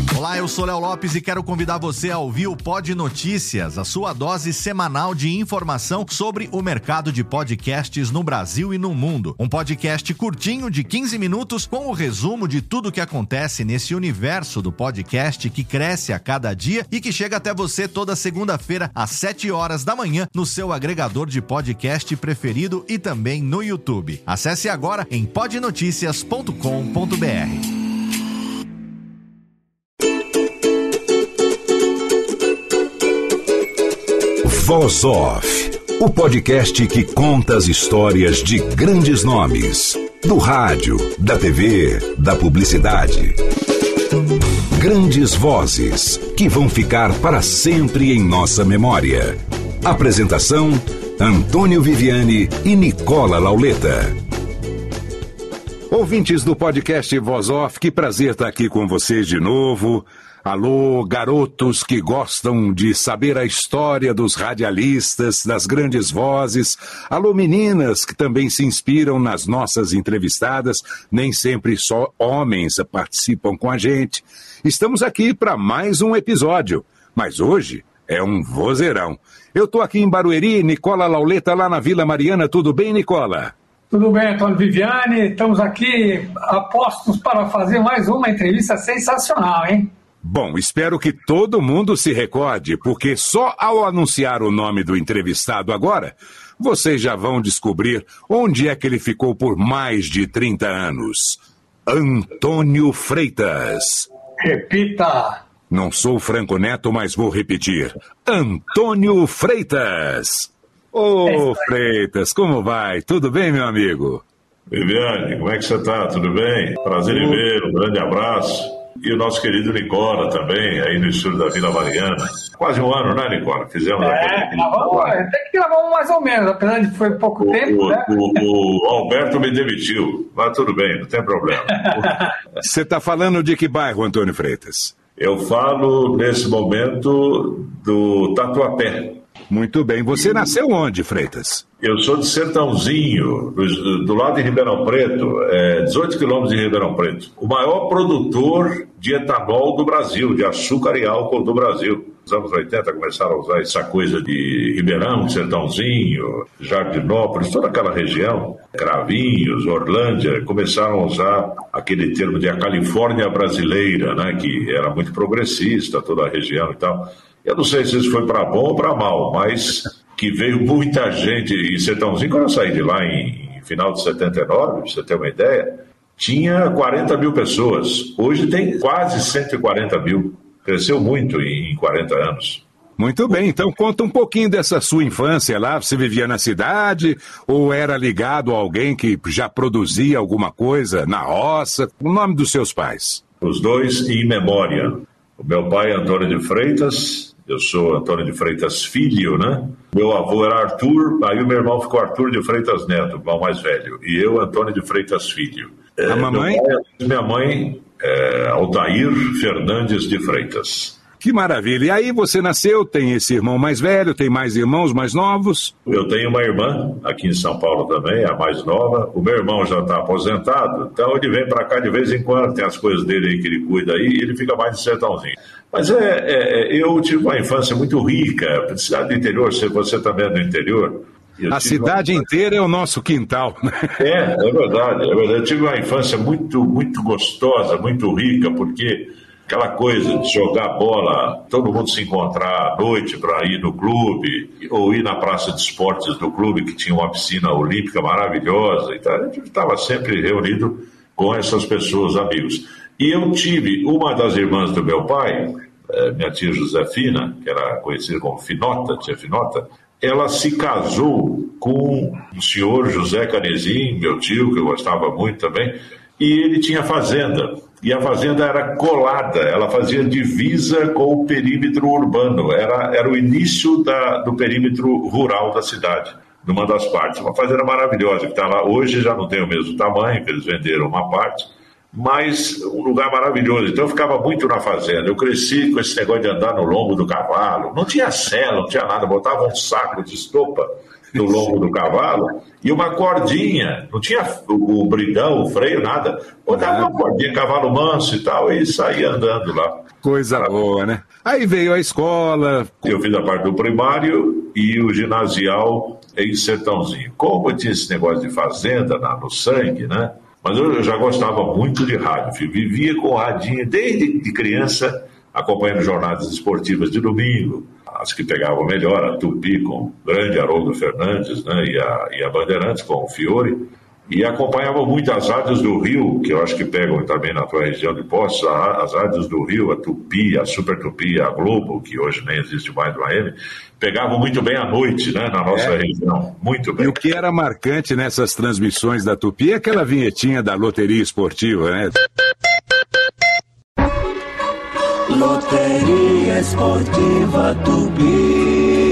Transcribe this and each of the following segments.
Olá, eu sou Léo Lopes e quero convidar você a ouvir o Pod Notícias, a sua dose semanal de informação sobre o mercado de podcasts no Brasil e no mundo. Um podcast curtinho de 15 minutos com o resumo de tudo que acontece nesse universo do podcast que cresce a cada dia e que chega até você toda segunda-feira às 7 horas da manhã no seu agregador de podcast preferido e também no YouTube. Acesse agora em podnoticias.com.br. Voz Off, o podcast que conta as histórias de grandes nomes, do rádio, da TV, da publicidade. Grandes vozes que vão ficar para sempre em nossa memória. Apresentação: Antônio Viviani e Nicola Lauleta. Ouvintes do podcast Voz Off, que prazer estar aqui com vocês de novo. Alô, garotos que gostam de saber a história dos radialistas, das grandes vozes. Alô, meninas que também se inspiram nas nossas entrevistadas. Nem sempre só homens participam com a gente. Estamos aqui para mais um episódio, mas hoje é um vozeirão. Eu estou aqui em Barueri, Nicola Lauleta lá na Vila Mariana. Tudo bem, Nicola? Tudo bem, Antônio Viviani. Estamos aqui apostos para fazer mais uma entrevista sensacional, hein? Bom, espero que todo mundo se recorde, porque só ao anunciar o nome do entrevistado agora, vocês já vão descobrir onde é que ele ficou por mais de 30 anos. Antônio Freitas. Repita. Não sou Franco Neto, mas vou repetir. Antônio Freitas. Ô, Freitas, como vai? Tudo bem, meu amigo? Viviane, como é que você está? Tudo bem? Prazer em ver, um grande abraço. E o nosso querido Nicola também, aí no estúdio da Vila Mariana. Quase um ano, né, Nicola? Fizemos aquele... Até que gravamos mais ou menos, apesar de que foi pouco tempo, né? O Alberto me demitiu, mas tudo bem, não tem problema. Você está falando de que bairro, Antônio Freitas? Eu falo, nesse momento, do Tatuapé. Muito bem. Você nasceu onde, Freitas? Eu sou de Sertãozinho, do lado de Ribeirão Preto, 18 quilômetros de Ribeirão Preto. O maior produtor de etanol do Brasil, de açúcar e álcool do Brasil. Nos anos 80 começaram a usar essa coisa de Ribeirão, Sertãozinho, Jardinópolis, toda aquela região, Cravinhos, Orlândia, começaram a usar aquele termo de a Califórnia brasileira, né, que era muito progressista, toda a região e tal. Eu não sei se isso foi para bom ou para mal, mas que veio muita gente em Sertãozinho. Quando eu saí de lá em final de 79, pra você ter uma ideia, tinha 40 mil pessoas. Hoje tem quase 140 mil. Cresceu muito em 40 anos. Muito bem, então conta um pouquinho dessa sua infância lá. Você vivia na cidade ou era ligado a alguém que já produzia alguma coisa na roça? O nome dos seus pais? Os dois em memória. O meu pai é Antônio de Freitas. Eu sou Antônio de Freitas filho, né? Meu avô era Arthur, aí o meu irmão ficou Arthur de Freitas Neto, o irmão mais velho. E eu, Antônio de Freitas filho. A mamãe? Minha mãe é Altair Fernandes de Freitas. Que maravilha. E aí você nasceu, tem esse irmão mais velho, tem mais irmãos mais novos? Eu tenho uma irmã aqui em São Paulo também, a mais nova. O meu irmão já está aposentado, então ele vem para cá de vez em quando, tem as coisas dele aí que ele cuida aí, e ele fica mais de Sertãozinho. Mas eu tive uma infância muito rica, cidade do interior, você também é do interior. A cidade inteira é o nosso quintal. É verdade. Eu tive uma infância muito, muito gostosa, muito rica, porque aquela coisa de jogar bola, todo mundo se encontrar à noite para ir no clube, ou ir na praça de esportes do clube, que tinha uma piscina olímpica maravilhosa. Então a gente estava sempre reunido com essas pessoas, amigos. E eu tive uma das irmãs do meu pai, minha tia Josefina, que era conhecida como Finota, tia Finota, ela se casou com o senhor José Canezin, meu tio, que eu gostava muito também, e ele tinha fazenda. E a fazenda era colada, ela fazia divisa com o perímetro urbano, era o início do perímetro rural da cidade, numa das partes. Uma fazenda maravilhosa que está lá, hoje já não tem o mesmo tamanho, que eles venderam uma parte, mas um lugar maravilhoso. Então eu ficava muito na fazenda. Eu cresci com esse negócio de andar no lombo do cavalo. Não tinha sela, não tinha nada. Botava um saco de estopa no lombo do cavalo, e uma cordinha, não tinha o bridão, o freio, nada. Botava uma cordinha, cavalo manso e tal, e saía andando lá. Coisa boa, né? Aí veio a escola. Eu fiz a parte do primário e o ginasial em Sertãozinho. Como eu tinha esse negócio de fazenda no sangue, né? Mas eu já gostava muito de rádio. Vivia com radinho desde de criança, acompanhando jornadas esportivas de domingo, as que pegavam melhor, a Tupi com o grande Haroldo Fernandes, né? e a Bandeirantes com o Fiore. E acompanhava muito as rádios do Rio, que eu acho que pegam também na tua região de Poços, as rádios do Rio, a Tupi, a Super Tupi, a Globo, que hoje nem existe mais no AM, pegavam muito bem à noite, né, na nossa região, muito bem. E o que era marcante nessas transmissões da Tupi é aquela vinhetinha da loteria esportiva, né? Loteria Esportiva Tupi.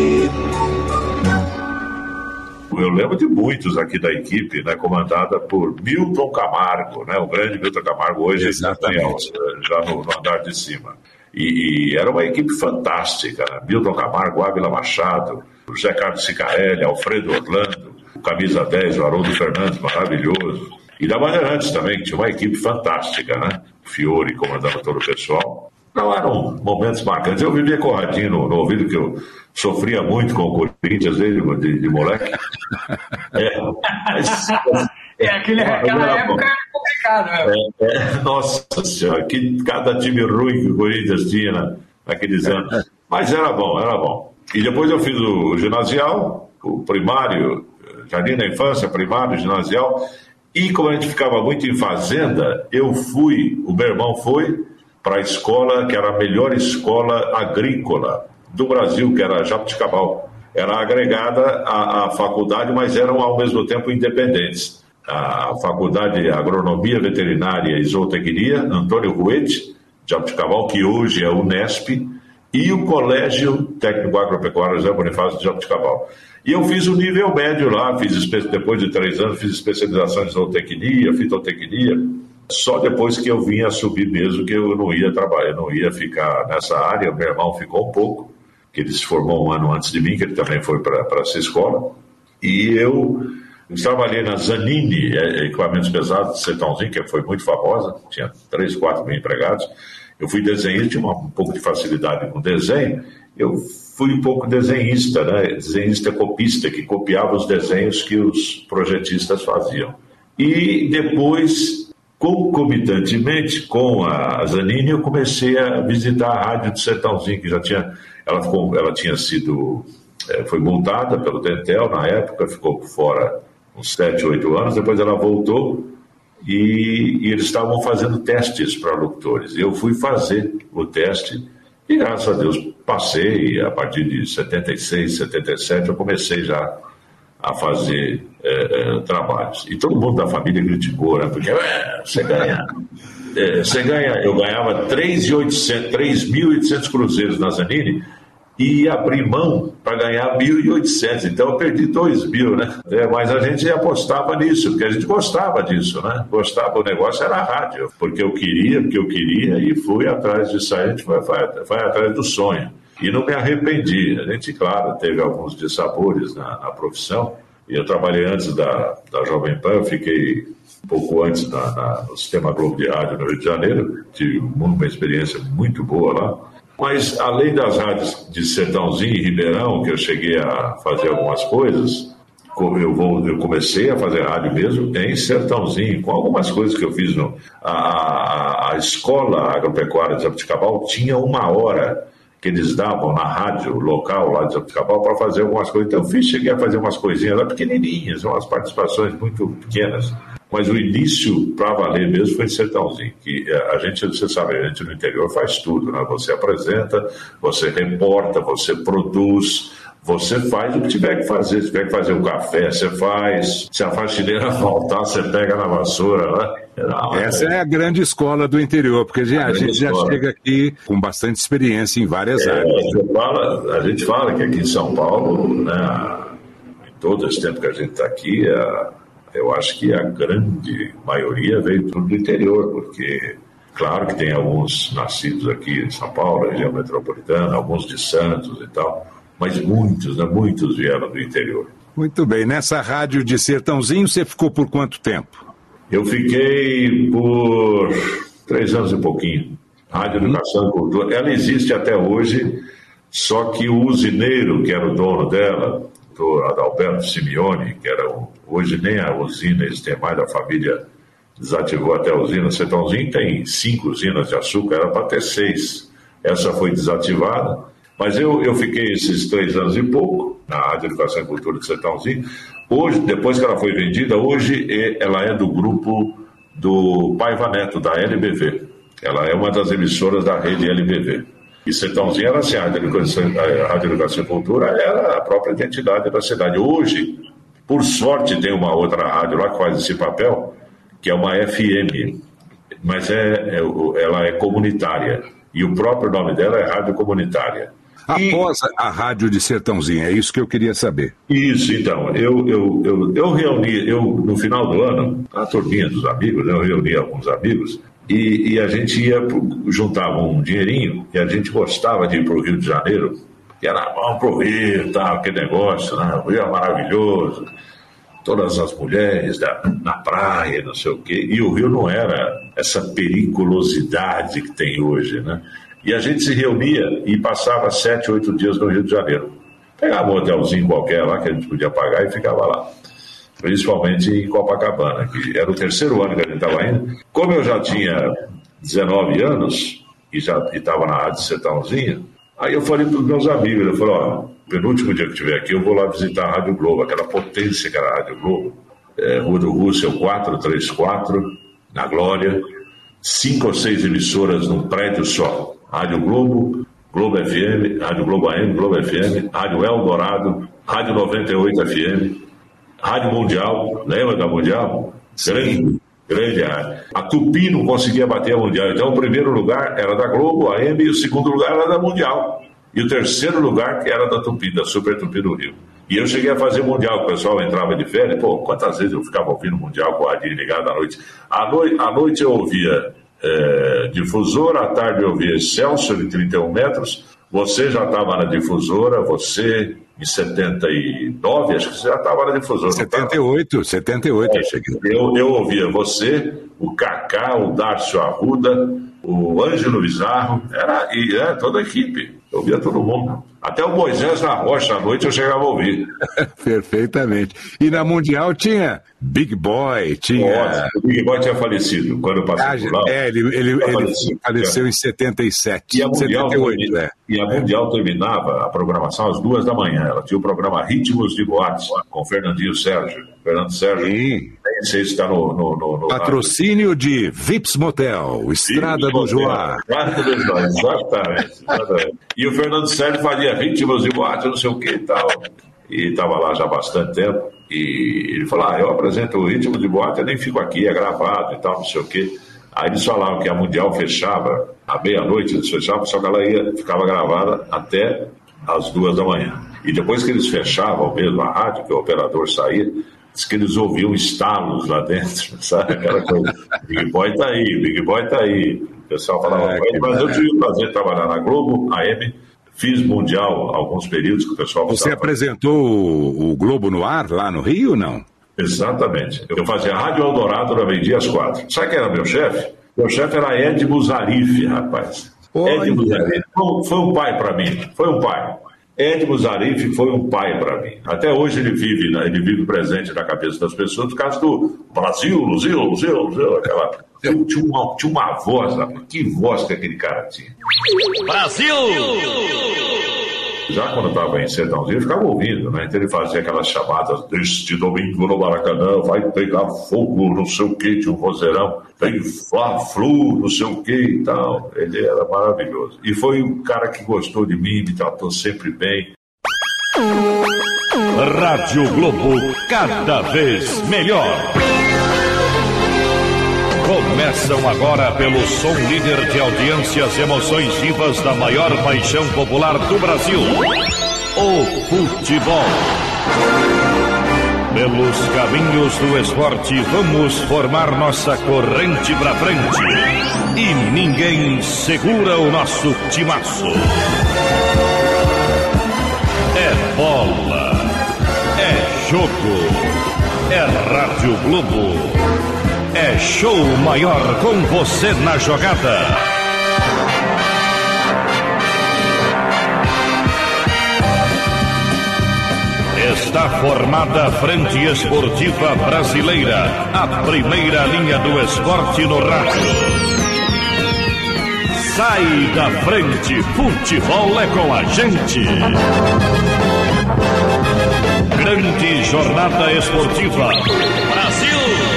Eu lembro de muitos aqui da equipe, né, comandada por Milton Camargo, né, o grande Milton Camargo, hoje exatamente, já no andar de cima. E era uma equipe fantástica, né? Milton Camargo, Ávila Machado, José Carlos Cicarelli, Alfredo Orlando, o camisa 10, o Haroldo Fernandes, maravilhoso. E da Bandeirantes também, que tinha uma equipe fantástica, né? O Fiore comandando todo o pessoal. Não, eram momentos marcantes. Eu vivia corradinho no ouvido, que eu sofria muito com o Corinthians desde de moleque. Aquela época era complicado, né? Nossa Senhora, que cada time ruim que o Corinthians tinha naqueles anos. Mas era bom. E depois eu fiz o ginasial, o primário, jardim da infância, primário, ginasial. E como a gente ficava muito em fazenda, o meu irmão foi para a escola, que era a melhor escola agrícola do Brasil, que era Jabuticabal. Era agregada à faculdade, mas eram ao mesmo tempo independentes. A Faculdade de Agronomia, Veterinária e Zootecnia, Antônio Ruete, Jabuticabal, que hoje é o Unesp, e o Colégio Técnico Agropecuário José Bonifácio de Jabuticabal. E eu fiz o nível médio lá, depois de 3 anos, fiz especialização em zootecnia, fitotecnia. Só depois que eu vim a subir mesmo, que eu não ia trabalhar, eu não ia ficar nessa área. Meu irmão ficou um pouco, que ele se formou um ano antes de mim, que ele também foi para essa escola. E eu trabalhei na Zanini, equipamentos pesados de Sertãozinho, que foi muito famosa, tinha 3, 4 mil empregados. Eu fui desenhista, tinha um pouco de facilidade com desenho. Eu fui um pouco desenhista, né? Desenhista copista, que copiava os desenhos que os projetistas faziam. E depois, concomitantemente com a Zanini, eu comecei a visitar a rádio de Sertãozinho, que já tinha, ela tinha sido, foi multada pelo Dentel na época, ficou por fora uns 7, 8 anos, depois ela voltou e eles estavam fazendo testes para locutores. Eu fui fazer o teste e, graças a Deus, passei. A partir de 76, 77, eu comecei já a fazer trabalhos. E todo mundo da família criticou, né? Porque você ganha, eu ganhava 3.800 cruzeiros na Zanini e abri mão para ganhar 1.800, então eu perdi 2.000, né? Mas a gente apostava nisso, porque a gente gostava disso, né? Gostava, o negócio era a rádio, porque eu queria e fui atrás disso aí, a gente foi atrás do sonho. E não me arrependi. A gente, claro, teve alguns dissabores na profissão. E eu trabalhei antes da Jovem Pan, eu fiquei um pouco antes no Sistema Globo de Rádio no Rio de Janeiro. Tive uma experiência muito boa lá. Mas, além das rádios de Sertãozinho e Ribeirão, que eu cheguei a fazer algumas coisas, eu comecei a fazer rádio mesmo em Sertãozinho, com algumas coisas que eu fiz. A Escola Agropecuária de Jabuticabal tinha 1 hora que eles davam na rádio local lá de Jabuticabal para fazer algumas coisas. Então eu cheguei a fazer umas coisinhas lá pequenininhas, umas participações muito pequenas. Mas o início, para valer mesmo, foi em Sertãozinho. Que você sabe, a gente no interior faz tudo, né? Você apresenta, você reporta, você produz, você faz o que tiver que fazer. Se tiver que fazer um café, você faz. Se a faxineira faltar, você pega na vassoura, né? Essa é a grande escola do interior, porque a gente já chega aqui com bastante experiência em várias áreas. A gente fala que aqui em São Paulo, né, em todo esse tempo que a gente está aqui, eu acho que a grande maioria veio tudo do interior, porque claro que tem alguns nascidos aqui em São Paulo, região metropolitana, alguns de Santos e tal, mas muitos vieram do interior. Muito bem. Nessa rádio de Sertãozinho, você ficou por quanto tempo? Eu fiquei por 3 anos e pouquinho. Rádio Educação e Cultura. Ela existe até hoje, só que o usineiro, que era o dono dela, o Adalberto Simeone, que era hoje nem a usina existe mais, a família desativou até a usina. Sertãozinho tem 5 usinas de açúcar, era para ter 6. Essa foi desativada, mas eu fiquei esses 3 anos e pouco na Rádio Educação e Cultura de Sertãozinho. Hoje, depois que ela foi vendida, hoje ela é do grupo do Paiva Neto, da LBV. Ela é uma das emissoras da rede LBV. E Sertãozinho era assim, a Rádio Educação e Cultura era a própria identidade da cidade. Hoje, por sorte, tem uma outra rádio lá que faz esse papel, que é uma FM, mas ela é comunitária. E o próprio nome dela é Rádio Comunitária. Após a rádio de Sertãozinho, é isso que eu queria saber. Isso, então, eu reuni, no final do ano, a turminha dos amigos, eu reuni alguns amigos, e a gente juntava um dinheirinho, e a gente gostava de ir para o Rio de Janeiro, que era, vamos para o Rio, tal, aquele negócio, né? O Rio é maravilhoso, todas as mulheres na praia, não sei o quê, e o Rio não era essa periculosidade que tem hoje, né? E a gente se reunia e passava 7, 8 dias no Rio de Janeiro. Pegava um hotelzinho qualquer lá que a gente podia pagar e ficava lá. Principalmente em Copacabana, que era o 3º ano que a gente estava indo. Como eu já tinha 19 anos e estava na Rádio Sertãozinho, aí eu falei para os meus amigos, eu falei, ó, penúltimo dia que estiver aqui, eu vou lá visitar a Rádio Globo, aquela potência que era a Rádio Globo, Rua do Russell 434, na Glória, 5 ou 6 emissoras num prédio só. Rádio Globo, Globo FM, Rádio Globo AM, Globo FM, Rádio Eldorado, Rádio 98 FM, Rádio Mundial, lembra da Mundial? Grande rádio. A Tupi não conseguia bater a Mundial, então o primeiro lugar era da Globo, AM, e o segundo lugar era da Mundial. E o terceiro lugar que era da Tupi, da Super Tupi do Rio. E eu cheguei a fazer Mundial, o pessoal entrava de férias, pô, quantas vezes eu ficava ouvindo Mundial com a rádio ligada à noite? À noite eu ouvia Difusora, à tarde eu ouvia Excelsior em 31 metros, você já estava na Difusora, você em 79, acho que você já estava na Difusora. 78 eu cheguei. Eu ouvia você, o Cacá, o Dárcio Arruda, o Ângelo Bizarro, era toda a equipe. Eu ouvia todo mundo. Até o Moisés na Rocha à noite eu chegava a ouvir. Perfeitamente. E na Mundial tinha Big Boy, tinha... O Big Boy tinha falecido quando eu passei por lá. Ele faleceu em 77. E a Mundial, 78, E a Mundial terminava a programação às 2 da manhã. Ela tinha o programa Ritmos de Boates, com Fernando Sérgio. Sim. Nem sei se está no patrocínio de Vips Motel, Estrada do Joá. Estrada do Joá, exatamente. E o Fernando Sérgio fazia Ritmos de Boate, não sei o que e tal. E estava lá já há bastante tempo. E ele falou, eu apresento o Ritmo de Boate, eu nem fico aqui, é gravado e tal, não sei o que. Aí eles falavam que a Mundial fechava, à meia-noite eles fechavam, só que ela ficava gravada até às 2 da manhã. E depois que eles fechavam mesmo a rádio, que o operador saía, diz que eles ouviam estalos lá dentro, sabe? Aquela coisa, Big Boy tá aí. O pessoal falava, mas eu tive o prazer de trabalhar na Globo, AM, fiz Mundial alguns períodos que o pessoal... Você apresentou o Globo no ar lá no Rio ou não? Exatamente. Eu fazia Rádio Eldorado na meio-dia às 4. Sabe quem era meu chefe? Meu chefe era Ed Muzarife, rapaz. Ed Muzarife foi um pai para mim, Ed Muzarife foi um pai para mim. Até hoje ele vive presente na cabeça das pessoas por causa do Brasil, aquela... Tinha uma voz, que voz que aquele cara tinha. Brasil! Já quando eu estava em Sertãozinho, eu ficava ouvindo, né? Então ele fazia aquelas chamadas, este domingo no Maracanã vai pegar fogo, não sei o que, de um vozeirão, tem Fla-Flu, não sei o que e tal. Ele era maravilhoso. E foi um cara que gostou de mim, me tratou sempre bem. Rádio Globo, cada vez melhor. Começam agora pelo som líder de audiências e emoções vivas da maior paixão popular do Brasil, o futebol. Pelos caminhos do esporte vamos formar nossa corrente pra frente e ninguém segura o nosso timaço. É bola, é jogo. É Rádio Globo. É show maior com você na jogada. Está formada a Frente Esportiva Brasileira, a primeira linha do esporte no rádio. Sai da frente, futebol é com a gente. Grande jornada esportiva. Brasil!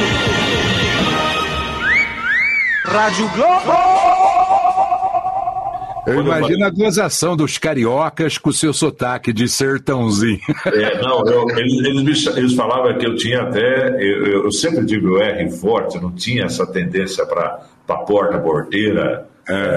Rádio Globo! Eu imagino a gozação dos cariocas com o seu sotaque de sertãozinho. Eles falavam que eu tinha até... Eu sempre tive o R forte, não tinha essa tendência para porta-porteira,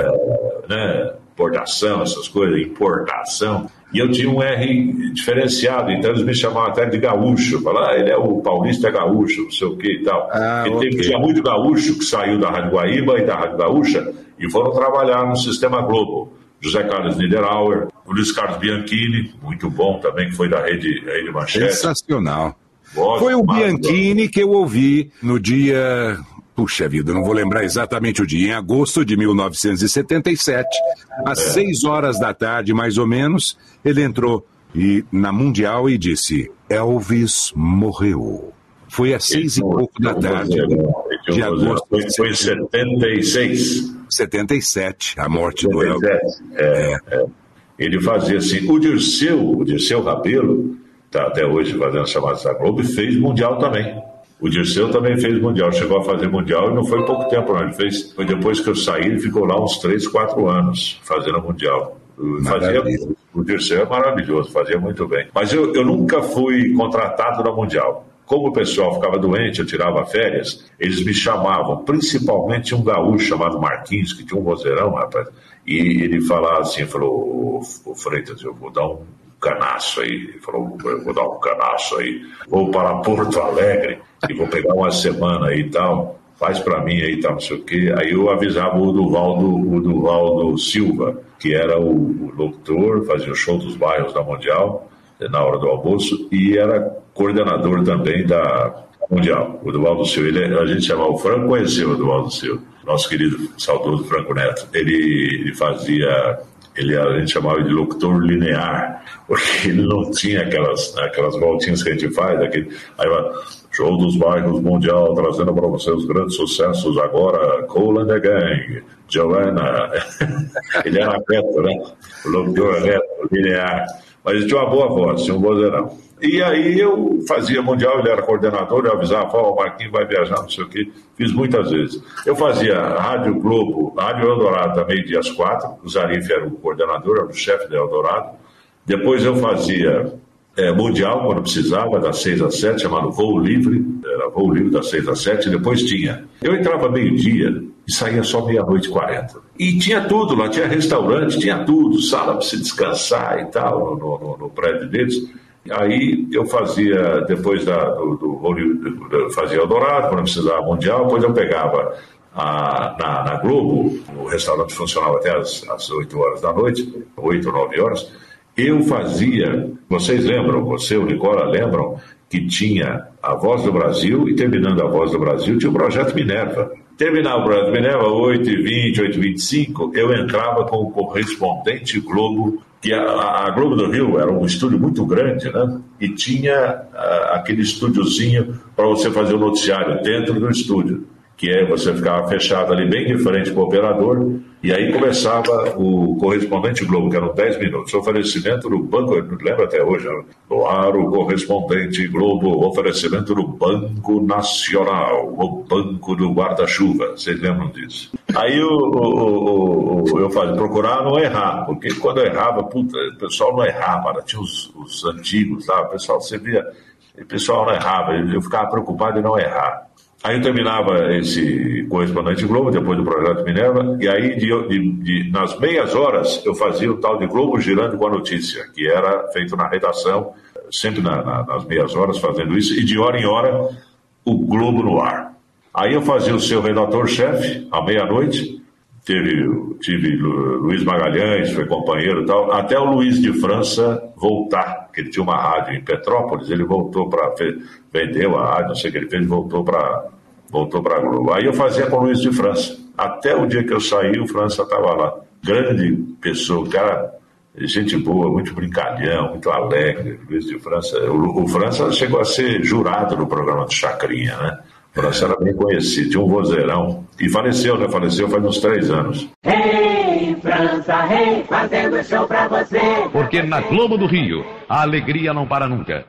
né, portação, essas coisas, importação. E eu tinha um R diferenciado, então eles me chamavam até de gaúcho. Falavam, ele é o paulista gaúcho, não sei o que e tal. Tinha muito gaúcho que saiu da Rádio Guaíba e da Rádio Gaúcha e foram trabalhar no Sistema Globo. José Carlos Niederauer, o Luiz Carlos Bianchini, muito bom também, que foi da Rede Manchete. Sensacional. Foi o Bianchini que eu ouvi no dia... Puxa vida, não vou lembrar exatamente o dia. Em agosto de 1977, às 6 horas da tarde, mais ou menos, ele entrou na Mundial e disse, Elvis morreu. Foi às 6 e pouco da tarde de agosto. Foi em 76. 77, a morte do Elvis. Ele fazia assim, o Dirceu Rabelo, está até hoje fazendo chamadas da Globo, e fez Mundial também. O Dirceu também fez Mundial, chegou a fazer Mundial e não foi pouco tempo, não. Ele fez, foi depois que eu saí, ele ficou lá uns 3, 4 anos fazendo Mundial. O Dirceu é maravilhoso, fazia muito bem. Mas eu nunca fui contratado na Mundial. Como o pessoal ficava doente, eu tirava férias, eles me chamavam, principalmente um gaúcho chamado Marquinhos, que tinha um vozeirão, rapaz, e ele falava assim, falou, o Freitas, eu vou dar um canaço aí. Ele falou, eu vou dar um canaço aí, vou para Porto Alegre e vou pegar uma semana aí e tal, faz pra mim aí e tal, não sei o quê. Aí eu avisava o Duvaldo Silva, que era o locutor, fazia o show dos bairros da Mundial, na hora do almoço, e era coordenador também da Mundial. O Duvaldo Silva, a gente chamava o Franco, conheceu o Duvaldo Silva, nosso querido saudoso Franco Neto. Ele fazia... a gente chamava de locutor linear, porque ele não tinha aquelas voltinhas que a gente faz, show dos bairros Mundial, trazendo para você os grandes sucessos agora, Cole and the Gang, Joanna. Ele era reto, né? O locutor reto, linear. Mas ele tinha uma boa voz, tinha um vozeirão. E aí eu fazia Mundial, ele era coordenador, eu avisava, o Marquinhos vai viajar, não sei o quê. Fiz muitas vezes. Eu fazia Rádio Globo, Rádio Eldorado também, dias 4. O Zarif era o coordenador, era o chefe da Eldorado. Depois eu fazia Mundial, quando precisava, das 6 às 7, chamado Voo Livre. Era Voo Livre das 6 às 7. Depois tinha. Eu entrava meio-dia e saía só 00:40. E tinha tudo lá, tinha restaurante, tinha tudo, sala para se descansar e tal, no prédio deles. Aí eu fazia, depois fazia Eldorado, quando precisava Mundial, depois eu pegava na Globo, o restaurante funcionava até às 8 horas da noite, 8 ou 9 horas, eu fazia, vocês lembram, você e o Nicola lembram, que tinha a Voz do Brasil, e terminando a Voz do Brasil tinha o Projeto Minerva. Terminava o Projeto Minerva, 8h20, 8h25, eu entrava com o correspondente Globo, que a Globo do Rio era um estúdio muito grande, né? E tinha aquele estúdiozinho para você fazer o noticiário dentro do estúdio, que você ficava fechado ali bem de frente para o operador, e aí começava o correspondente Globo, que eram 10 minutos, oferecimento do Banco, eu lembro até hoje, no ar o correspondente Globo, oferecimento do Banco Nacional, o Banco do Guarda-Chuva, vocês lembram disso? Aí eu fazia, procurar não errar, porque quando eu errava, o pessoal não errava, tinha os antigos lá, o pessoal, você via, o pessoal não errava, eu ficava preocupado em não errar. Aí eu terminava esse correspondente Globo, depois do Projeto Minerva, e aí nas meias horas eu fazia o tal de Globo Girando com a Notícia, que era feito na redação, sempre nas meias horas fazendo isso, e de hora em hora o Globo no ar. Aí eu fazia o seu redator-chefe, à meia-noite, tive Luiz Magalhães, foi companheiro e tal, até o Luiz de França voltar, que ele tinha uma rádio em Petrópolis, ele voltou vendeu a rádio, não sei o que ele fez, voltou para Globo. Aí eu fazia com o Luiz de França. Até o dia que eu saí, o França estava lá. Grande pessoa, cara, gente boa, muito brincalhão, muito alegre, Luiz de França. O França chegou a ser jurado no programa do Chacrinha, né? O França era bem conhecido, tinha um vozeirão. E faleceu, né? Faleceu faz uns 3 anos. Hey, França, hey, fazendo show pra você. Porque na Globo do Rio, a alegria não para nunca.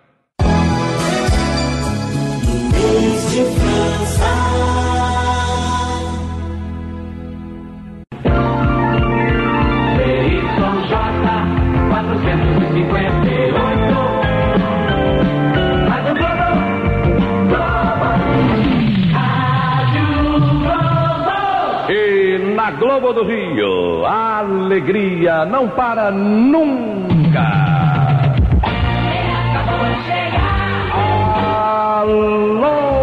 Luiz de França. Na Globo do Rio, a alegria não para nunca. Alô!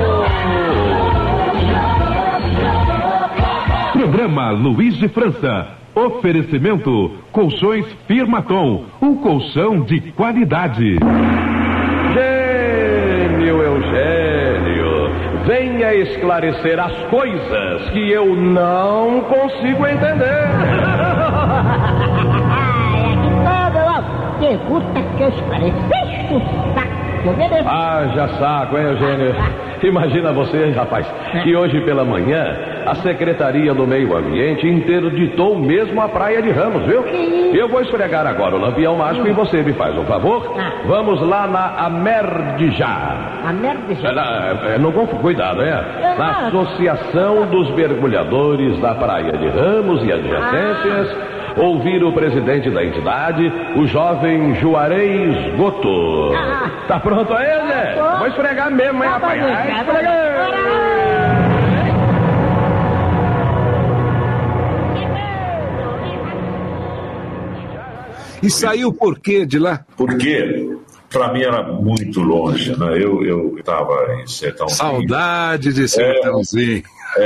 Programa Luiz de França. Oferecimento: Colchões Firmaton, um colchão de qualidade. Gênio Eugênio, venha esclarecer as coisas que eu não consigo entender. Pergunta que eu esclareci o saco. Haja saco, hein, Eugênio? Imagina você, rapaz, que hoje pela manhã a Secretaria do Meio Ambiente interditou mesmo a Praia de Ramos, viu? Eu vou esfregar agora o lampião mágico e você me faz um favor. Vamos lá na Amerdijá. Amerdijá? Não confundo, cuidado, na Associação dos Mergulhadores da Praia de Ramos e adjacências. Ouvir o presidente da entidade, o jovem Juarez Goto. Tá pronto aí, Zé? Vou esfregar mesmo, hein, rapaz? E saiu por quê de lá? Porque para mim era muito longe, né? Eu estava em Sertãozinho. Saudade de Sertãozinho.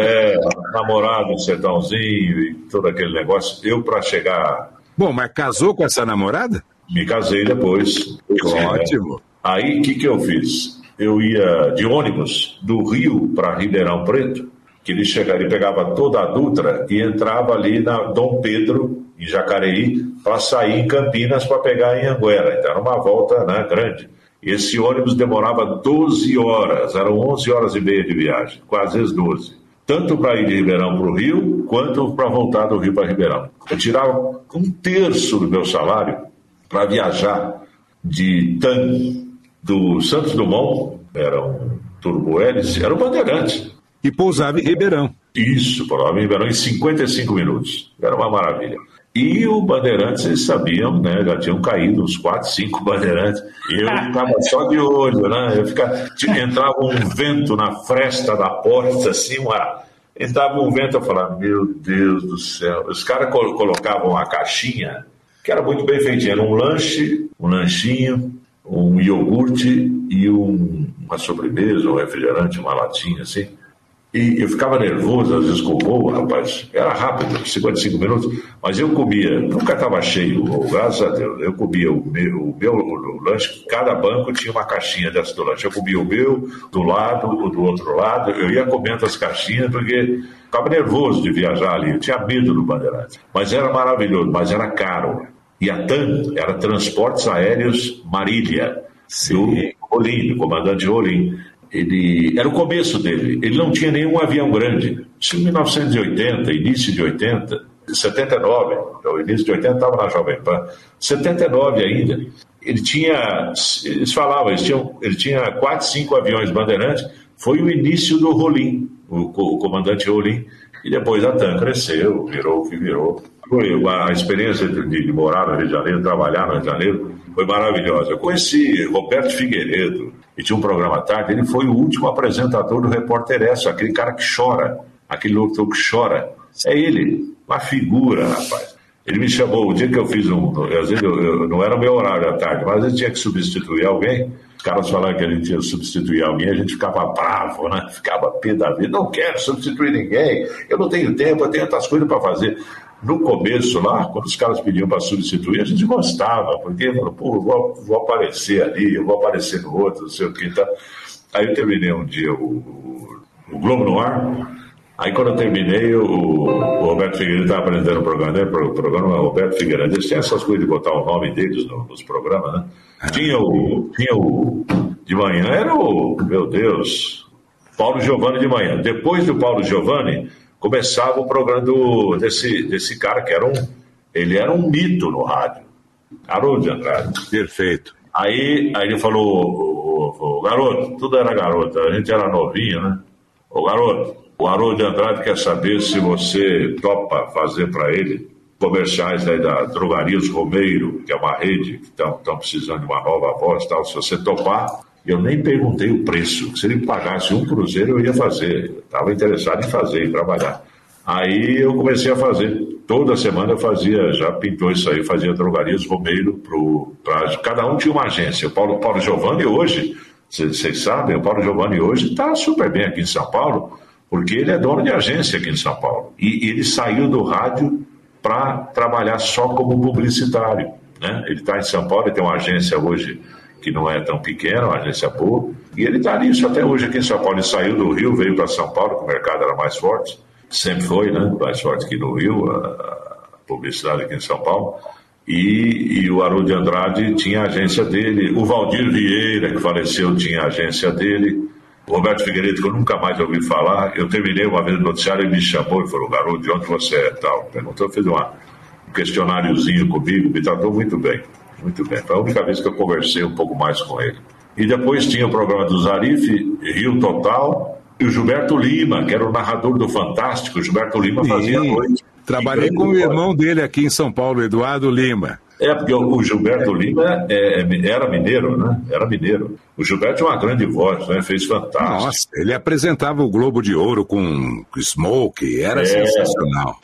Namorado em Sertãozinho e todo aquele negócio. Eu, para chegar... Bom, mas casou com essa namorada? Me casei depois. Ótimo. Aí, o que eu fiz? Eu ia de ônibus do Rio para Ribeirão Preto, que ele pegava toda a Dutra e entrava ali na Dom Pedro, em Jacareí, para sair em Campinas para pegar em Anguera. Então era uma volta, né, grande. Esse ônibus demorava 12 horas, eram 11 horas e meia de viagem, quase as 12. Tanto para ir de Ribeirão para o Rio, quanto para voltar do Rio para Ribeirão. Eu tirava 1/3 do meu salário para viajar de TAM do Santos Dumont, era um turbo-hélice, era um Bandeirante. E pousava em Ribeirão. Isso, pousava em Ribeirão em 55 minutos. Era uma maravilha. E o Bandeirantes, eles sabiam, né? Já tinham caído uns 4, 5 Bandeirantes. E eu ficava só de olho, né? Entrava um vento na fresta da porta, assim, entrava um vento, eu falava, meu Deus do céu. Os caras colocavam uma caixinha, que era muito bem feitinha. Era um lanchinho, um iogurte e uma sobremesa, um refrigerante, uma latinha, assim. E eu ficava nervoso, às vezes, com o voo, rapaz. Era rápido, 55 minutos. Mas eu comia, nunca estava cheio, graças a Deus. Eu comia o meu lanche, cada banco tinha uma caixinha dessa do lanche. Eu comia o meu do lado, o do outro lado. Eu ia comendo as caixinhas, porque ficava nervoso de viajar ali. Eu tinha medo do Bandeirante. Mas era maravilhoso, mas era caro. E a TAM era Transportes Aéreos Marília, do Rolim, do comandante Rolim. Era o começo dele, ele não tinha nenhum avião grande. Isso em 1980, início de 80, 79, o início de 80 estava na Jovem Pan, 79 ainda, eles falavam, ele tinha 4, 5 aviões Bandeirantes, foi o início do Rolim, o comandante Rolim, e depois a TAM cresceu, virou o que virou. A experiência de morar no Rio de Janeiro, trabalhar no Rio de Janeiro, foi maravilhosa. Eu conheci Roberto Figueiredo, e tinha um programa à tarde, ele foi o último apresentador do Repórter Esso, aquele cara que chora, aquele locutor que chora. É ele, uma figura, rapaz. Ele me chamou, o dia que eu fiz às vezes eu não era o meu horário à tarde, mas eu tinha que substituir alguém, caras falaram que a gente ia substituir alguém, a gente ficava bravo, né? Ficava pé da vida. Não quero substituir ninguém, eu não tenho tempo, eu tenho outras coisas para fazer. No começo lá, quando os caras pediam para substituir, a gente gostava, porque falou, pô, eu vou aparecer ali, eu vou aparecer no outro, não sei o que. Tá. Aí eu terminei um dia o Globo no Ar. Aí quando eu terminei, o Roberto Figueiredo estava apresentando o programa, né? O programa Roberto Figueiredo. Eles tinham essas coisas de botar o nome deles nos programas, né? Tinha o de manhã, era meu Deus, Paulo Giovanni de manhã. Depois do Paulo Giovanni, começava o programa desse cara que ele era um mito no rádio. Haroldo de Andrade. Perfeito. Aí ele falou, garoto, tudo era garoto, a gente era novinho, né? Ô garoto, o Haroldo de Andrade quer saber se você topa fazer para ele comerciais aí da Drogarias Romeiro, que é uma rede que estão precisando de uma nova voz e tal. Se você topar, eu nem perguntei o preço. Se ele pagasse um cruzeiro, eu ia fazer. Eu estava interessado em fazer, em trabalhar. Aí eu comecei a fazer. Toda semana eu fazia, já pintou isso aí, fazia Drogarias Romeiro. Cada um tinha uma agência. O Paulo Giovanni hoje, vocês sabem, o Paulo Giovanni hoje está super bem aqui em São Paulo, porque ele é dono de agência aqui em São Paulo. E ele saiu do rádio para trabalhar só como publicitário, né? Ele está em São Paulo, ele tem uma agência hoje que não é tão pequena, uma agência boa, e ele está nisso até hoje aqui em São Paulo. Ele saiu do Rio, veio para São Paulo, que o mercado era mais forte, sempre foi, né? Mais forte que no Rio, a publicidade aqui em São Paulo. E o Haroldo de Andrade tinha a agência dele, o Valdir Vieira, que faleceu, tinha a agência dele. O Roberto Figueiredo, que eu nunca mais ouvi falar, eu terminei uma vez no noticiário, ele me chamou e falou, garoto, de onde você é? Tal. Perguntou, fez um questionáriozinho comigo, me tratou muito bem, muito bem. Foi a única vez que eu conversei um pouco mais com ele. E depois tinha o programa do Zarif, Rio Total, e o Gilberto Lima, que era o narrador do Fantástico. O Gilberto Lima fazia a noite. Trabalhei com o irmão dele aqui em São Paulo, Eduardo Lima. Porque o Gilberto Lima era mineiro, né? Era mineiro. O Gilberto tinha uma grande voz, né? Fez Fantástico. Nossa, ele apresentava o Globo de Ouro com Smoke, era sensacional.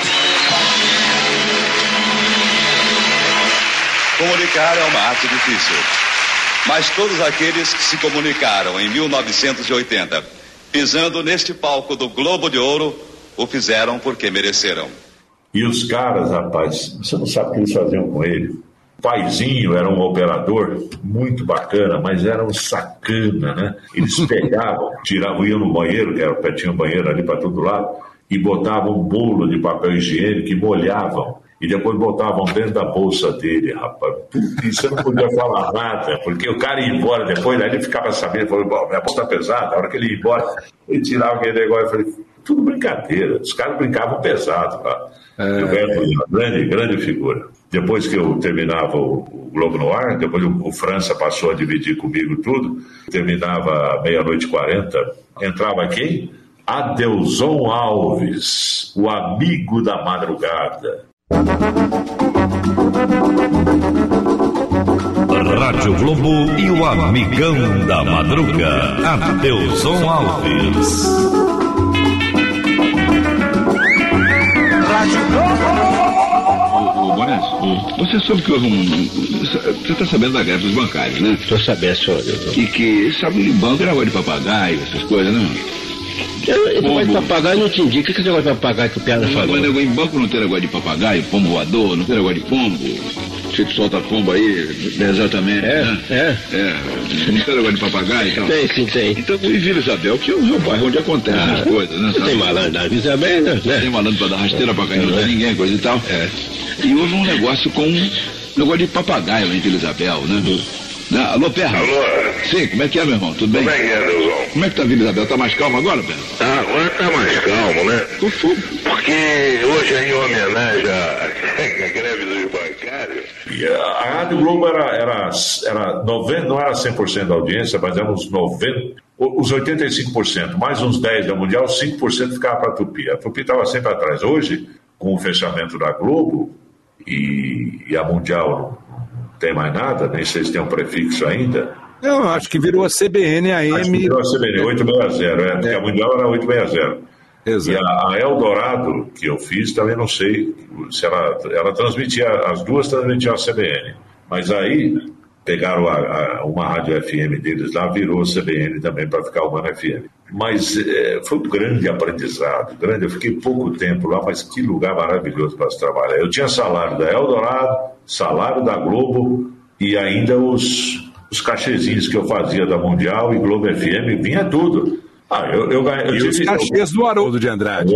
Comunicar é uma arte difícil. Mas todos aqueles que se comunicaram em 1980, pisando neste palco do Globo de Ouro, o fizeram porque mereceram. E os caras, rapaz, você não sabe o que eles faziam com ele. O paizinho era um operador muito bacana, mas era um sacana, né? Eles pegavam, tiravam, iam no banheiro, que tinha um banheiro ali para todo lado, e botavam um bolo de papel higiênico e molhavam. E depois botavam dentro da bolsa dele, rapaz. E você não podia falar nada, porque o cara ia embora depois, aí ele ficava sabendo, falou, bom, minha bolsa tá pesada, a hora que ele ia embora, ele tirava aquele negócio, eu falei, tudo brincadeira, os caras brincavam pesado lá. Grande figura. Depois que eu terminava o Globo no Ar, depois o França passou a dividir comigo tudo, terminava 00:40, entrava quem? Adelson Alves, o amigo da madrugada. Rádio Globo e o amigão da madruga, Adelson Alves. Rádio Globo! Bonas, você soube que houve Você está sabendo da greve dos bancários, né? Estou sabendo, senhor. E que sabe que banco era negócio de papagaio, essas coisas, não? Esse negócio de papagaio não entendi. O que é esse negócio de papagaio que o Piada falou? Mas em banco não tem negócio de papagaio, pombo voador, não tem negócio de pombo. Você que solta pombo aí, exatamente. Não tem negócio de papagaio e tal? Tem. Então o Vila Isabel, que é o meu bairro onde acontecem as coisas, né? Tem malandro na Vila Isabel, né? Tem malandro pra dar rasteira pra cair, não tem ninguém, coisa e tal. E houve um negócio com negócio de papagaio em Vila Isabel, né? Alô, Perra? Alô? Sim, como é que é, meu irmão? Tudo bem? Como é que é, Deusão? Como é que tá a Vila Isabel? Tá mais calmo agora, Perra? Agora tá mais calmo, né? Porque hoje é em homenagem à greve dos bancários. E a Rádio Globo era 90, não era 100% da audiência, mas era uns 90%, os 85%, mais uns 10% da Mundial, 5% ficava para a Tupi. A Tupi estava sempre atrás. Hoje, com o fechamento da Globo e a Mundial não tem mais nada, nem sei se tem um prefixo ainda. Eu acho que virou a CBN AM. Acho que virou a CBN, 860, porque a Mundial era 860. Exato. E a Eldorado, que eu fiz, também não sei se ela transmitia, as duas transmitiam a CBN. Mas aí pegaram uma rádio FM deles lá, virou CBN também para ficar Humana FM. Mas foi um grande aprendizado, eu fiquei pouco tempo lá, mas que lugar maravilhoso para se trabalhar. Eu tinha salário da Eldorado, salário da Globo e ainda os cachezinhos que eu fazia da Mundial e Globo FM, vinha tudo. Os cachês do Haroldo de Andrade.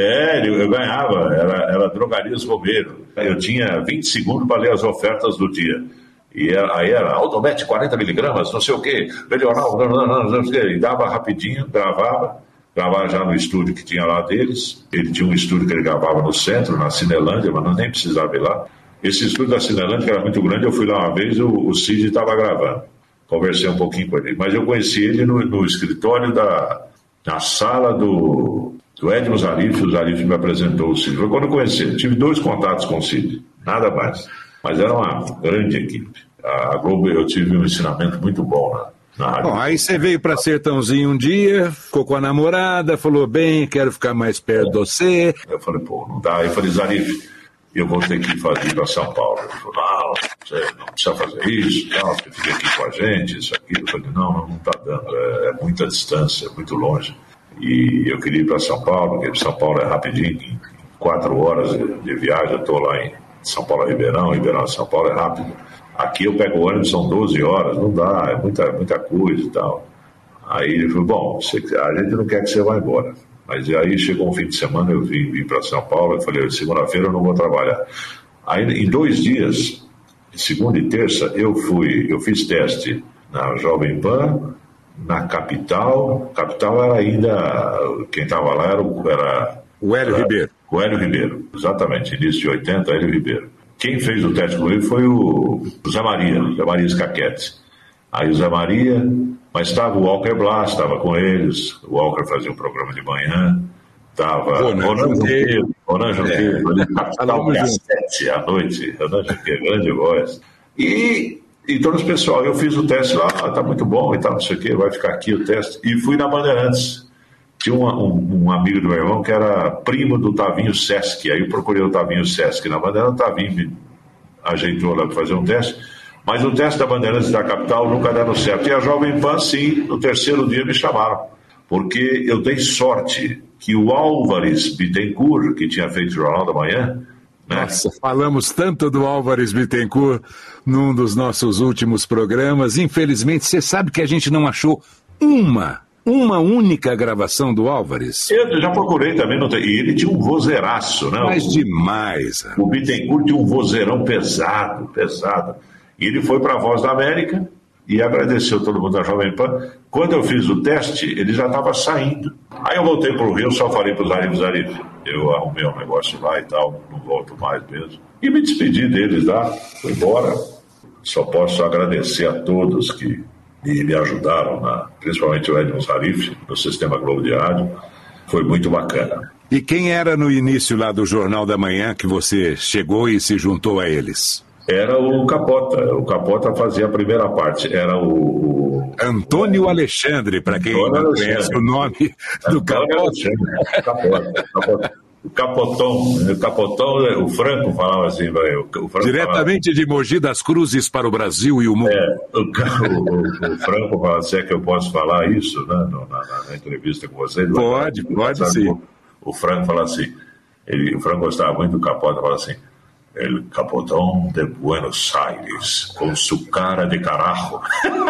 Eu ganhava, era Drogarias Romero. Eu tinha 20 segundos para ler as ofertas do dia. E aí era Automete 40 miligramas, não sei o quê, melhoral, não sei o quê. E dava rapidinho, gravava já no estúdio que tinha lá deles. Ele tinha um estúdio que ele gravava no centro, na Cinelândia, mas não nem precisava ir lá. Esse estúdio da Cinelândia, que era muito grande, eu fui lá uma vez, o Cid estava gravando. Conversei um pouquinho com ele. Mas eu conheci ele no escritório na sala do Edmo Zarif. O Zarif me apresentou o Cid. Foi quando eu conheci ele. Tive 2 contatos com o Cid, nada mais. Mas era uma grande equipe. A Globo, eu tive um ensinamento muito bom na rádio. Bom, aí você veio para Sertãozinho um dia, ficou com a namorada, falou, bem, quero ficar mais perto de você. Eu falei, não dá. Eu falei, Zarif, eu vou ter que ir para São Paulo. Ele falou, você não precisa fazer isso, você fica aqui com a gente, isso, aquilo. Eu falei, não está dando, é muita distância, é muito longe. E eu queria ir para São Paulo, porque São Paulo é rapidinho, em 4 horas de viagem, eu estou lá em São Paulo a Ribeirão a São Paulo é rápido. Aqui eu pego o ônibus, são 12 horas, não dá, é muita coisa e tal. Aí ele falou, a gente não quer que você vá embora. Mas aí chegou um fim de semana, eu vim para São Paulo, eu falei, segunda-feira eu não vou trabalhar. Aí em 2 dias, segunda e terça, eu fiz teste na Jovem Pan, na Capital era ainda, quem estava lá era o Hélio Ribeiro. O Hélio Ribeiro, exatamente, início de 80, Hélio Ribeiro. Quem fez o teste comigo foi o Zé Maria Scaquete. Aí o Zé Maria, mas estava o Walker Blas, estava com eles, o Walker fazia um programa de manhã, estava Ronan Junqueiro, ali na Capital, às 7 à noite, Ronan Junqueiro, grande voz. E todo esse pessoal, eu fiz o teste lá, tá muito bom e tal, não sei o quê, vai ficar aqui o teste. E fui na Bandeirantes. Tinha um amigo do meu irmão que era primo do Tavinho Sesc. Aí eu procurei o Tavinho Sesc na Bandeirantes, o Tavinho me ajeitou lá para fazer um teste. Mas o teste da Bandeirantes da Capital nunca deram certo. E a Jovem Pan, sim, no 3º dia me chamaram. Porque eu dei sorte que o Álvares Bittencourt, que tinha feito o Jornal da Manhã... Nossa, falamos tanto do Álvares Bittencourt num dos nossos últimos programas. Infelizmente, você sabe que a gente não achou uma única gravação do Álvares. Eu já procurei também, e ele tinha um vozeiraço, né? Mas demais. O Bittencourt tinha um vozeirão pesado. E ele foi para a Voz da América e agradeceu todo mundo da Jovem Pan. Quando eu fiz o teste, ele já estava saindo. Aí eu voltei para o Rio, só falei para o Zarif, eu arrumei um negócio lá e tal, não volto mais mesmo. E me despedi deles lá, fui embora. Só posso agradecer a todos que me ajudaram, principalmente o Edmo Zarif, no Sistema Globo de Rádio. Foi muito bacana. E quem era no início lá do Jornal da Manhã que você chegou e se juntou a eles? Era o Capota. O Capota fazia a primeira parte. Era o Antônio Alexandre, para quem não conhece o nome do Capota. O Capotão, o Franco falava assim, diretamente de Mogi das Cruzes para o Brasil e o mundo. O Franco falava assim, é que eu posso falar isso, né, na entrevista com vocês? Pode sim. O Franco fala assim, o Franco gostava muito do Capota, fala assim, El Capotão de Buenos Aires, com su cara de carajo.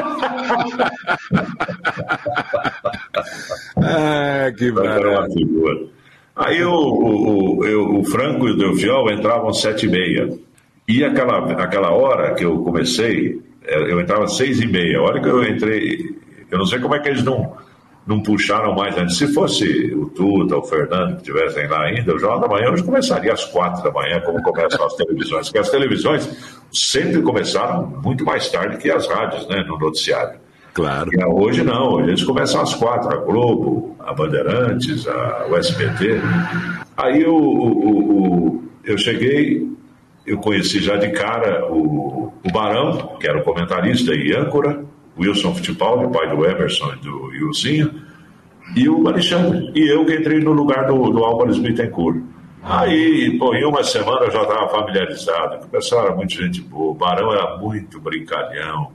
Que maravilha. Aí o Franco e o Delfiol entravam às 7h30. E aquela hora que eu comecei, eu entrava às 6h30. A hora que eu entrei, eu não sei como é que eles não puxaram mais antes. Se fosse o Tuta, o Fernando que estivessem lá ainda, o Jornal da Manhã hoje começaria às 4 da manhã, como começam as televisões. Porque as televisões sempre começaram muito mais tarde que as rádios, né, no noticiário. Claro. E hoje não, hoje eles começam às 4, a Globo, a Bandeirantes, o SBT. Aí eu cheguei, eu conheci já de cara o Barão, que era o comentarista e âncora, Wilson Fittipaldi, pai do Emerson e do Ilzinho, e o Alexandre. E eu que entrei no lugar do Álvares Bittencourt. Aí, pô, em uma semana eu já estava familiarizado. O pessoal era muito gente boa. O Barão era muito brincalhão.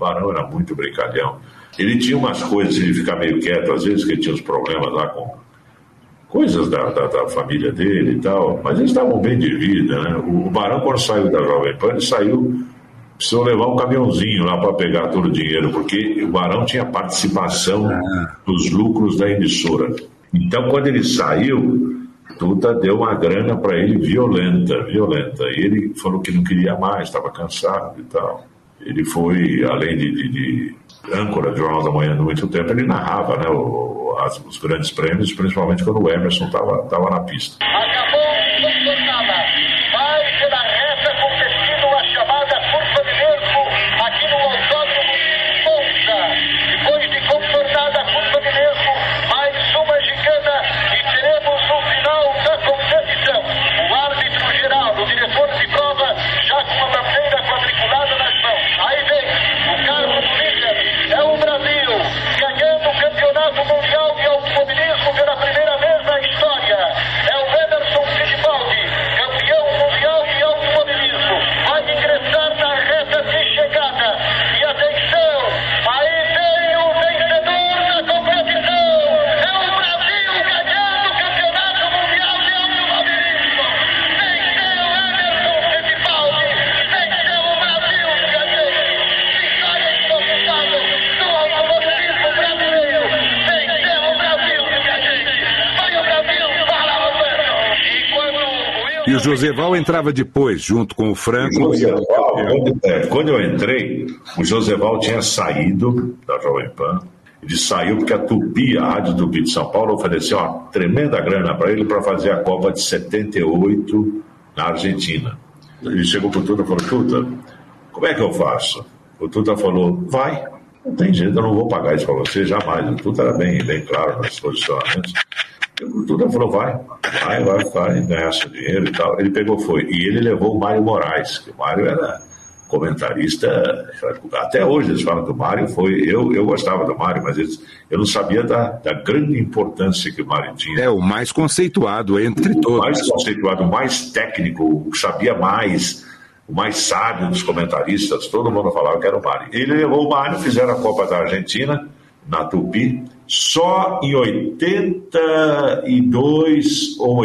Ele tinha umas coisas de ficar meio quieto, às vezes, que ele tinha uns problemas lá com coisas da família dele e tal. Mas eles estavam bem de vida, né? O Barão, quando saiu da Jovem Pan, ele saiu, precisou levar um caminhãozinho lá para pegar todo o dinheiro, porque o Barão tinha participação dos lucros da emissora. Então, quando ele saiu, Tuta deu uma grana para ele violenta. E ele falou que não queria mais, estava cansado e tal. Ele foi, além de âncora de Jornal da Manhã há muito tempo, ele narrava, né, os grandes prêmios, principalmente quando o Emerson estava na pista. Acabou a jornada. Vai pela reta competindo a chamada curva de Nervo aqui no Autódromo de Monza. Depois de contornada a curva de Nervo, mais uma gicana e teremos o final da competição. O árbitro geral, o diretor de prova, já com a bandeira quadriculada nas mãos. Aí vem o carro do líder, é o Brasil, ganhando o campeonato mundial de automobilismo pela primeira vez na história. É o Emerson Fittipaldi, campeão mundial de automobilismo. Vai ingressar na reta de chegada. E atenção, aí vem o vencedor da competição. É o Brasil ganhando o campeonato mundial de automobilismo. Venceu Emerson Fittipaldi. Venceu o Brasil, ganhando. Vitória incontestável do automobilismo brasileiro. Venceu o Brasil, ganhando. Foi o Brasil, fala Roberto. E quando E o Joseval entrava depois, junto com o Franco. Quando eu entrei, o Joseval tinha saído da Jovem Pan. Ele saiu porque a Tupi, a Rádio Tupi de São Paulo, ofereceu uma tremenda grana para ele para fazer a Copa de 78 na Argentina. Ele chegou para o Tuta e falou: Tuta, como é que eu faço? O Tuta falou: vai, não tem jeito, eu não vou pagar isso para você jamais. O Tuta era bem claro nos posicionamentos. O Tuta falou: vai, ganhar seu dinheiro e tal. Ele pegou, foi. E ele levou o Mário Moraes, que o Mário era comentarista. Até hoje eles falam que o Mário foi. Eu gostava do Mário, mas eu não sabia da grande importância que o Mário tinha. É o mais conceituado entre todos. O mais conceituado, o mais técnico, o que sabia mais, o mais sábio dos comentaristas. Todo mundo falava que era o Mário. Ele levou o Mário, fizeram a Copa da Argentina na Tupi. Só em 82 ou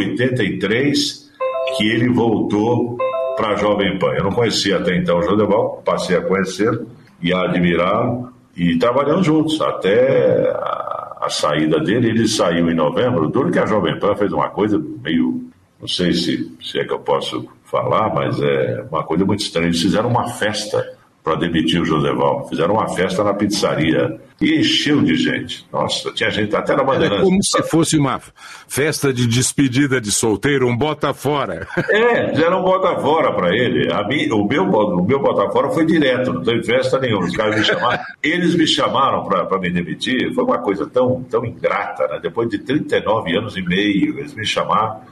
83 que ele voltou para a Jovem Pan. Eu não conhecia até então o Joseval, passei a conhecê-lo e a admirá-lo, e trabalhamos juntos até a saída dele. Ele saiu em novembro, duro que a Jovem Pan fez uma coisa meio, não sei se é que eu posso falar, mas é uma coisa muito estranha. Eles fizeram uma festa para demitir o Joseval. Fizeram uma festa na pizzaria e encheu de gente. Nossa, tinha gente até na Bandeirantes. Era como se fosse uma festa de despedida de solteiro, um bota fora. Fizeram um bota fora para ele. O meu bota fora foi direto, não teve festa nenhuma. Os caras me chamaram. Eles me chamaram para me demitir. Foi uma coisa tão ingrata, né? Depois de 39 anos e meio, eles me chamaram.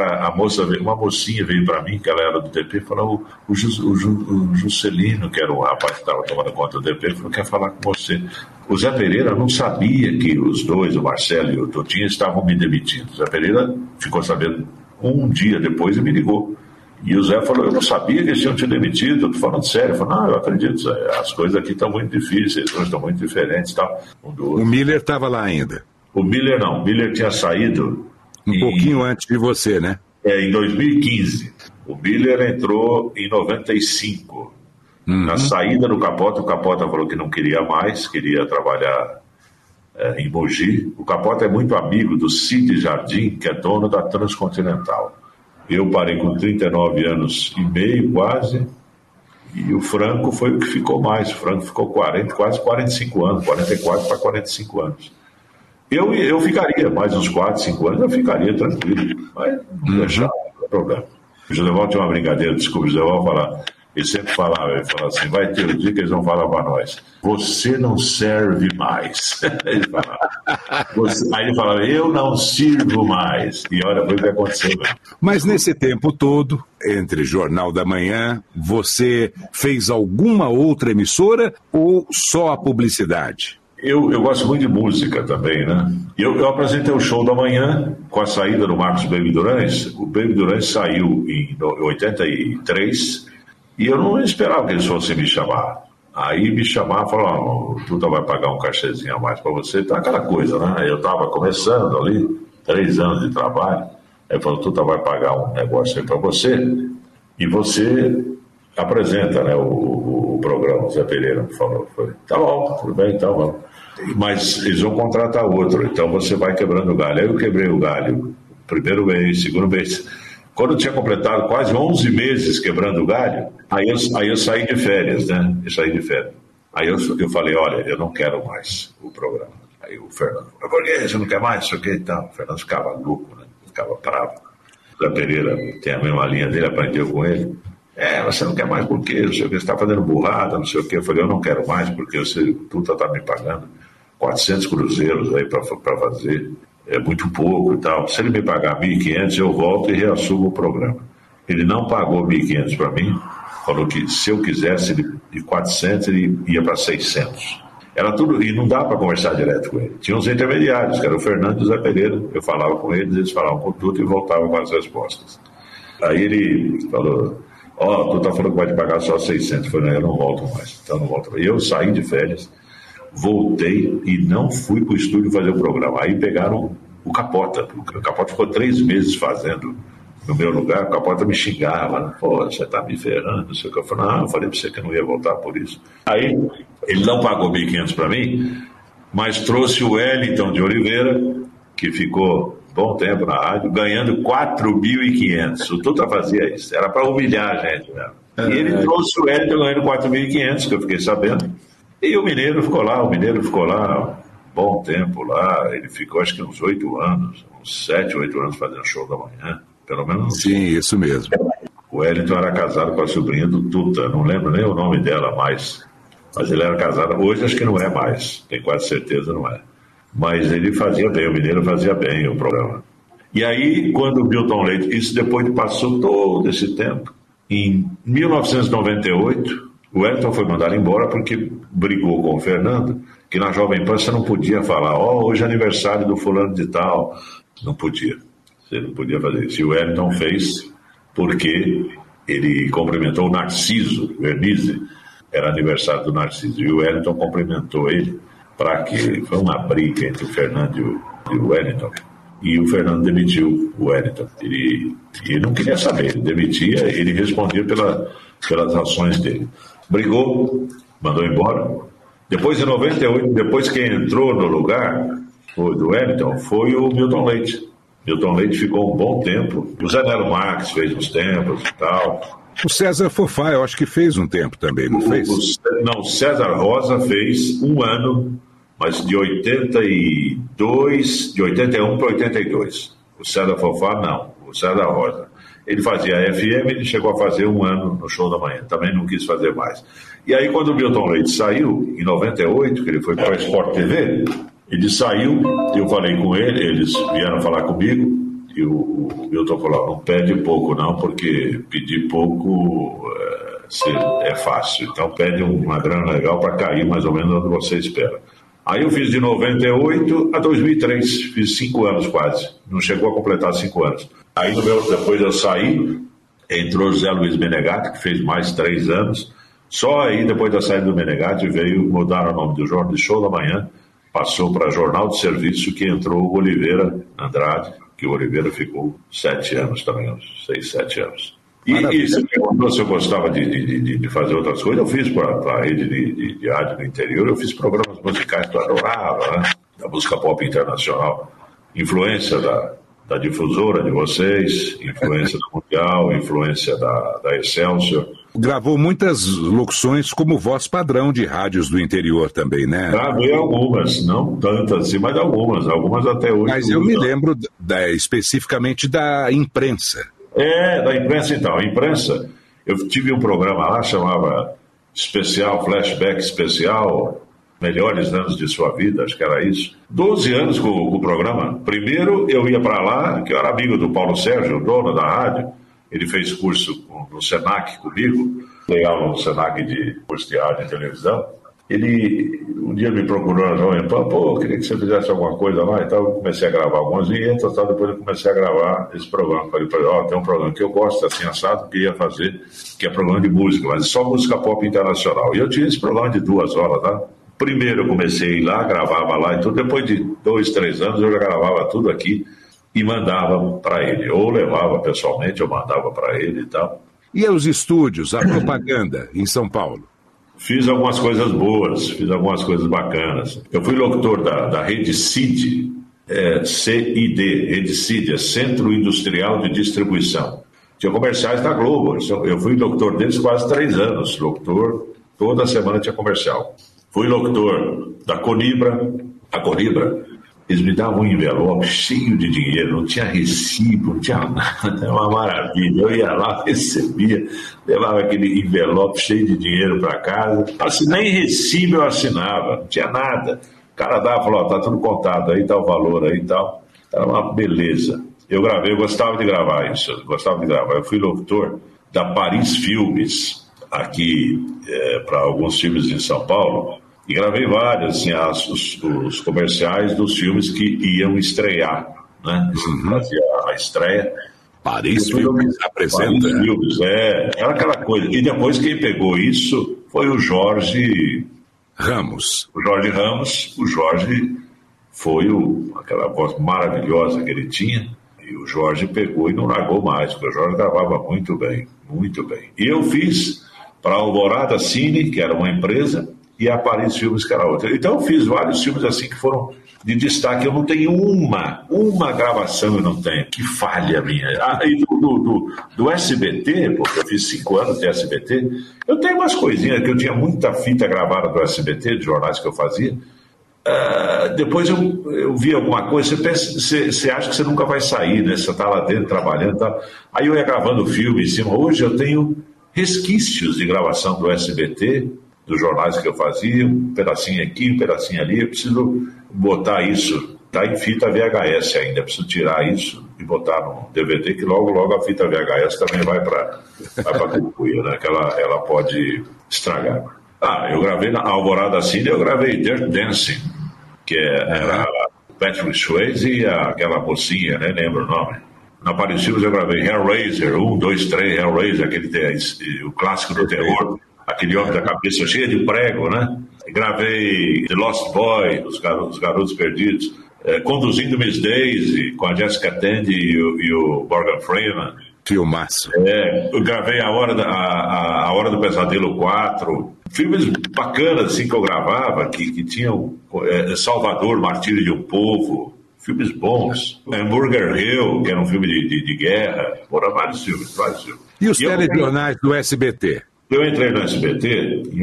Uma mocinha veio para mim, que ela era do DP, falou: o Juscelino, que era o rapaz que estava tomando conta do DP, falou: quer falar com você. O Zé Pereira não sabia que os dois, o Marcelo e o Totinho, estavam me demitindo. O Zé Pereira ficou sabendo um dia depois e me ligou. E o Zé falou: eu não sabia que eles tinham te demitido, eu tô falando sério. Eu falei: não, eu acredito, Zé, as coisas aqui estão muito difíceis, as coisas estão muito diferentes e tal. O Miller estava lá ainda. O Miller não, o Miller tinha saído pouquinho antes de você, né? Em 2015. O Miller entrou em 95. Na saída do Capota, o Capota falou que não queria mais, queria trabalhar em Mogi. O Capota é muito amigo do Cid Jardim, que é dono da Transcontinental. Eu parei com 39 anos e meio, quase, e o Franco foi o que ficou mais. O Franco ficou quase 45 anos, 44 para 45 anos. Eu ficaria mais uns 4, 5 anos, eu ficaria tranquilo, mas não deixava, não tem problema. O Joseval tinha uma brincadeira, desculpa, o Joseval falar. Ele sempre falava assim: vai ter um dia que eles vão falar para nós: você não serve mais. Ele falava. Aí ele falava: eu não sirvo mais. E olha, foi o que aconteceu mesmo. Mas nesse tempo todo, entre Jornal da Manhã, você fez alguma outra emissora ou só a publicidade? Eu gosto muito de música também, né? Eu apresentei o Show da Manhã com a saída do Marcos Baby Durães. O Baby Durães saiu em 83 e eu não esperava que eles fossem me chamar. Aí me chamaram e falaram, o Tuta vai pagar um cachezinho a mais para você. Tá aquela coisa, né? Eu estava começando ali, 3 anos de trabalho. Aí falou, Tuta vai pagar um negócio aí para você e você apresenta, né, o programa. O Zé Pereira falou, tá bom, tudo bem, então vamos. Mas eles vão contratar outro, então você vai quebrando o galho. Aí eu quebrei o galho, primeiro mês, segundo mês. Quando eu tinha completado quase 11 meses quebrando o galho, aí eu saí de férias, né? Aí eu falei, olha, eu não quero mais o programa. Aí o Fernando falou, por que você não quer mais? Isso aqui e tal. O Fernando ficava louco, né? Ficava bravo. O Zé Pereira tem a mesma linha dele, aprendeu com ele. Você não quer mais por quê? Não sei o que, você está fazendo burrada, não sei o que. Eu falei, eu não quero mais porque o Tuta está me pagando 400 cruzeiros aí para fazer. É muito pouco e tal. Se ele me pagar 1.500, eu volto e reassumo o programa. Ele não pagou 1.500 para mim, falou que se eu quisesse de 400, ele ia para 600. Era tudo, e não dá para conversar direto com ele. Tinha uns intermediários, que era o Fernando e o Zé Pereira. Eu falava com eles falavam com tudo e voltavam com as respostas. Aí ele falou, tu tá falando que vai te pagar só 600. Eu falei, eu não volto mais. Então não volto mais. E eu saí de férias, voltei e não fui para o estúdio fazer o programa. Aí pegaram o Capota. O Capota ficou 3 meses fazendo no meu lugar. O Capota me xingava, né? Pô, você tá me ferrando, não sei o que. Eu falei, não, eu falei para você que eu não ia voltar por isso. Aí ele não pagou 1.500 para mim, mas trouxe o Wellington de Oliveira, que ficou bom tempo na rádio, ganhando 4.500. O Tuta fazia isso, era para humilhar a gente mesmo. E ele trouxe o Wellington ganhando 4.500, que eu fiquei sabendo. E o Mineiro ficou lá, bom tempo lá. Ele ficou acho que uns 8 anos, uns 7, 8 anos fazendo Show da Manhã, pelo menos. Sim, isso mesmo. O Wellington era casado com a sobrinha do Tuta, não lembro nem o nome dela mais, mas ele era casado. Hoje acho que não é mais, tenho quase certeza não é. Mas ele fazia bem, o Mineiro fazia bem o programa. E aí, quando o Milton Leite, isso depois passou todo esse tempo, em 1998, o Wellington foi mandado embora porque brigou com o Fernando, que na Jovem Pan você não podia falar, hoje é aniversário do fulano de tal. Não podia. Você não podia fazer isso. E o Wellington fez porque ele cumprimentou o Narciso Vernizzi, era aniversário do Narciso, e o Wellington cumprimentou ele para que foi uma briga entre o Fernando e o Wellington. E o Fernando demitiu o Wellington. Ele não queria saber, ele demitia, ele respondia pelas ações dele. Brigou, mandou embora. Depois, em 98, depois quem entrou no lugar do Wellington foi o Milton Leite. Milton Leite ficou um bom tempo. O Zé Nelo Marques fez uns tempos e tal. O César Fofá, eu acho que fez um tempo também, não fez? Não, o César Rosa fez um ano, mas de 81 para 82. O César Fofá, não. O César Rosa. Ele fazia FM, ele chegou a fazer um ano no Show da Manhã. Também não quis fazer mais. E aí, quando o Milton Leite saiu, em 98, que ele foi para a Sport TV, ele saiu, eu falei com ele, eles vieram falar comigo, e o Milton falou, não pede pouco não, porque pedir pouco é fácil. Então pede uma grana legal para cair mais ou menos onde você espera. Aí eu fiz de 98 a 2003, fiz 5 anos quase, não chegou a completar 5 anos. Aí depois eu saí, entrou José Luiz Menegatti, que fez mais 3 anos, só aí depois da saída do Menegatti veio mudar o nome do jornal de Show da Manhã, passou para Jornal de Serviço, que entrou o Oliveira Andrade, que o Oliveira ficou 7 anos também, uns 6, 7 anos. E se perguntou se eu gostava de fazer outras coisas, eu fiz para a rede de rádio no interior, eu fiz programas musicais que eu adorava, né? Da música pop internacional. Influência da difusora de vocês, influência do Mundial, influência da Excelsior. Gravou muitas locuções como voz padrão de rádios do interior também, né? Gravei algumas, não tantas assim, mas algumas até hoje. Mas eu me lembro especificamente da imprensa. Da imprensa então. A imprensa, eu tive um programa lá, chamava Flashback Especial, Melhores Anos de Sua Vida, acho que era isso. 12 anos com o programa. Primeiro eu ia para lá, que eu era amigo do Paulo Sérgio, o dono da rádio. Ele fez curso no Senac comigo, dei aula no Senac de curso de rádio e televisão. um dia me procurou na Jovem Pan, eu queria que você fizesse alguma coisa lá e tal. Eu comecei a gravar algumas vinhetas e tal, depois eu comecei a gravar esse programa. Falei, tem um programa que eu gosto, assim, assado, que ia fazer, que é programa de música, mas só música pop internacional. E eu tinha esse programa de 2 horas, tá? Primeiro eu comecei a ir lá, gravava lá e tudo, depois de 2, 3 anos eu já gravava tudo aqui e mandava para ele, ou levava pessoalmente, eu mandava para ele e tal. E os estúdios, a propaganda em São Paulo? Fiz algumas coisas boas, fiz algumas coisas bacanas. Eu fui locutor da Rede CID, CID, Rede CID, é Centro Industrial de Distribuição. Tinha comerciais da Globo, eu fui locutor deles quase 3 anos, locutor, toda semana tinha comercial. Fui locutor da Conibra, a Conibra, eles me davam um envelope cheio de dinheiro, não tinha recibo, não tinha nada, era uma maravilha. Eu ia lá, recebia, levava aquele envelope cheio de dinheiro para casa, nem recibo eu assinava, não tinha nada. O cara dava, falou, tá tudo contado aí, tá o valor aí e tal. Era uma beleza. Eu gostava de gravar isso, Eu fui locutor da Paris Filmes, aqui para alguns filmes em São Paulo, e gravei vários, assim, os comerciais dos filmes que iam estrear, né? Fazia a estreia. Paris Filmes apresenta. Paris Filmes, era aquela coisa. E depois quem pegou isso foi o Jorge Ramos. O Jorge foi aquela voz maravilhosa que ele tinha. E o Jorge pegou e não largou mais, porque o Jorge gravava muito bem, muito bem. E eu fiz para a Alvorada Cine, que era uma empresa, e a Paris Filmes, que era outra. Então eu fiz vários filmes assim que foram de destaque. Eu não tenho uma gravação, eu não tenho. Que falha minha. E do SBT, porque eu fiz 5 anos de SBT, eu tenho umas coisinhas, que eu tinha muita fita gravada do SBT, de jornais que eu fazia. Depois eu vi alguma coisa, você acha que você nunca vai sair, né? Você está lá dentro trabalhando e tal. Aí eu ia gravando filme em cima. Hoje eu tenho resquícios de gravação do SBT, dos jornais que eu fazia, um pedacinho aqui, um pedacinho ali. Eu preciso botar isso, tá em fita VHS ainda, eu preciso tirar isso e botar no DVD, que logo a fita VHS também vai para Cucuia, né? Que ela pode estragar. Eu gravei na Alvorada Cine, eu gravei Dirt Dancing, que era Patrick Swayze e aquela mocinha, né? Lembro o nome. Na Paris Filmes eu gravei Hellraiser, 1, 2, 3, Hellraiser, o clássico do terror. Aquele homem da cabeça cheia de prego, né? Gravei The Lost Boy, Os Garotos Perdidos, Conduzindo Miss Daisy, com a Jessica Tandy e o Morgan Freeman. Filmaço. Eu gravei A Hora do Pesadelo 4. Filmes bacanas, assim, que eu gravava, que tinham Salvador, Martírio de um Povo. Filmes bons. Hamburger Hill, que era um filme de guerra. Vários filmes. E os telejornais do SBT? Eu entrei no SBT em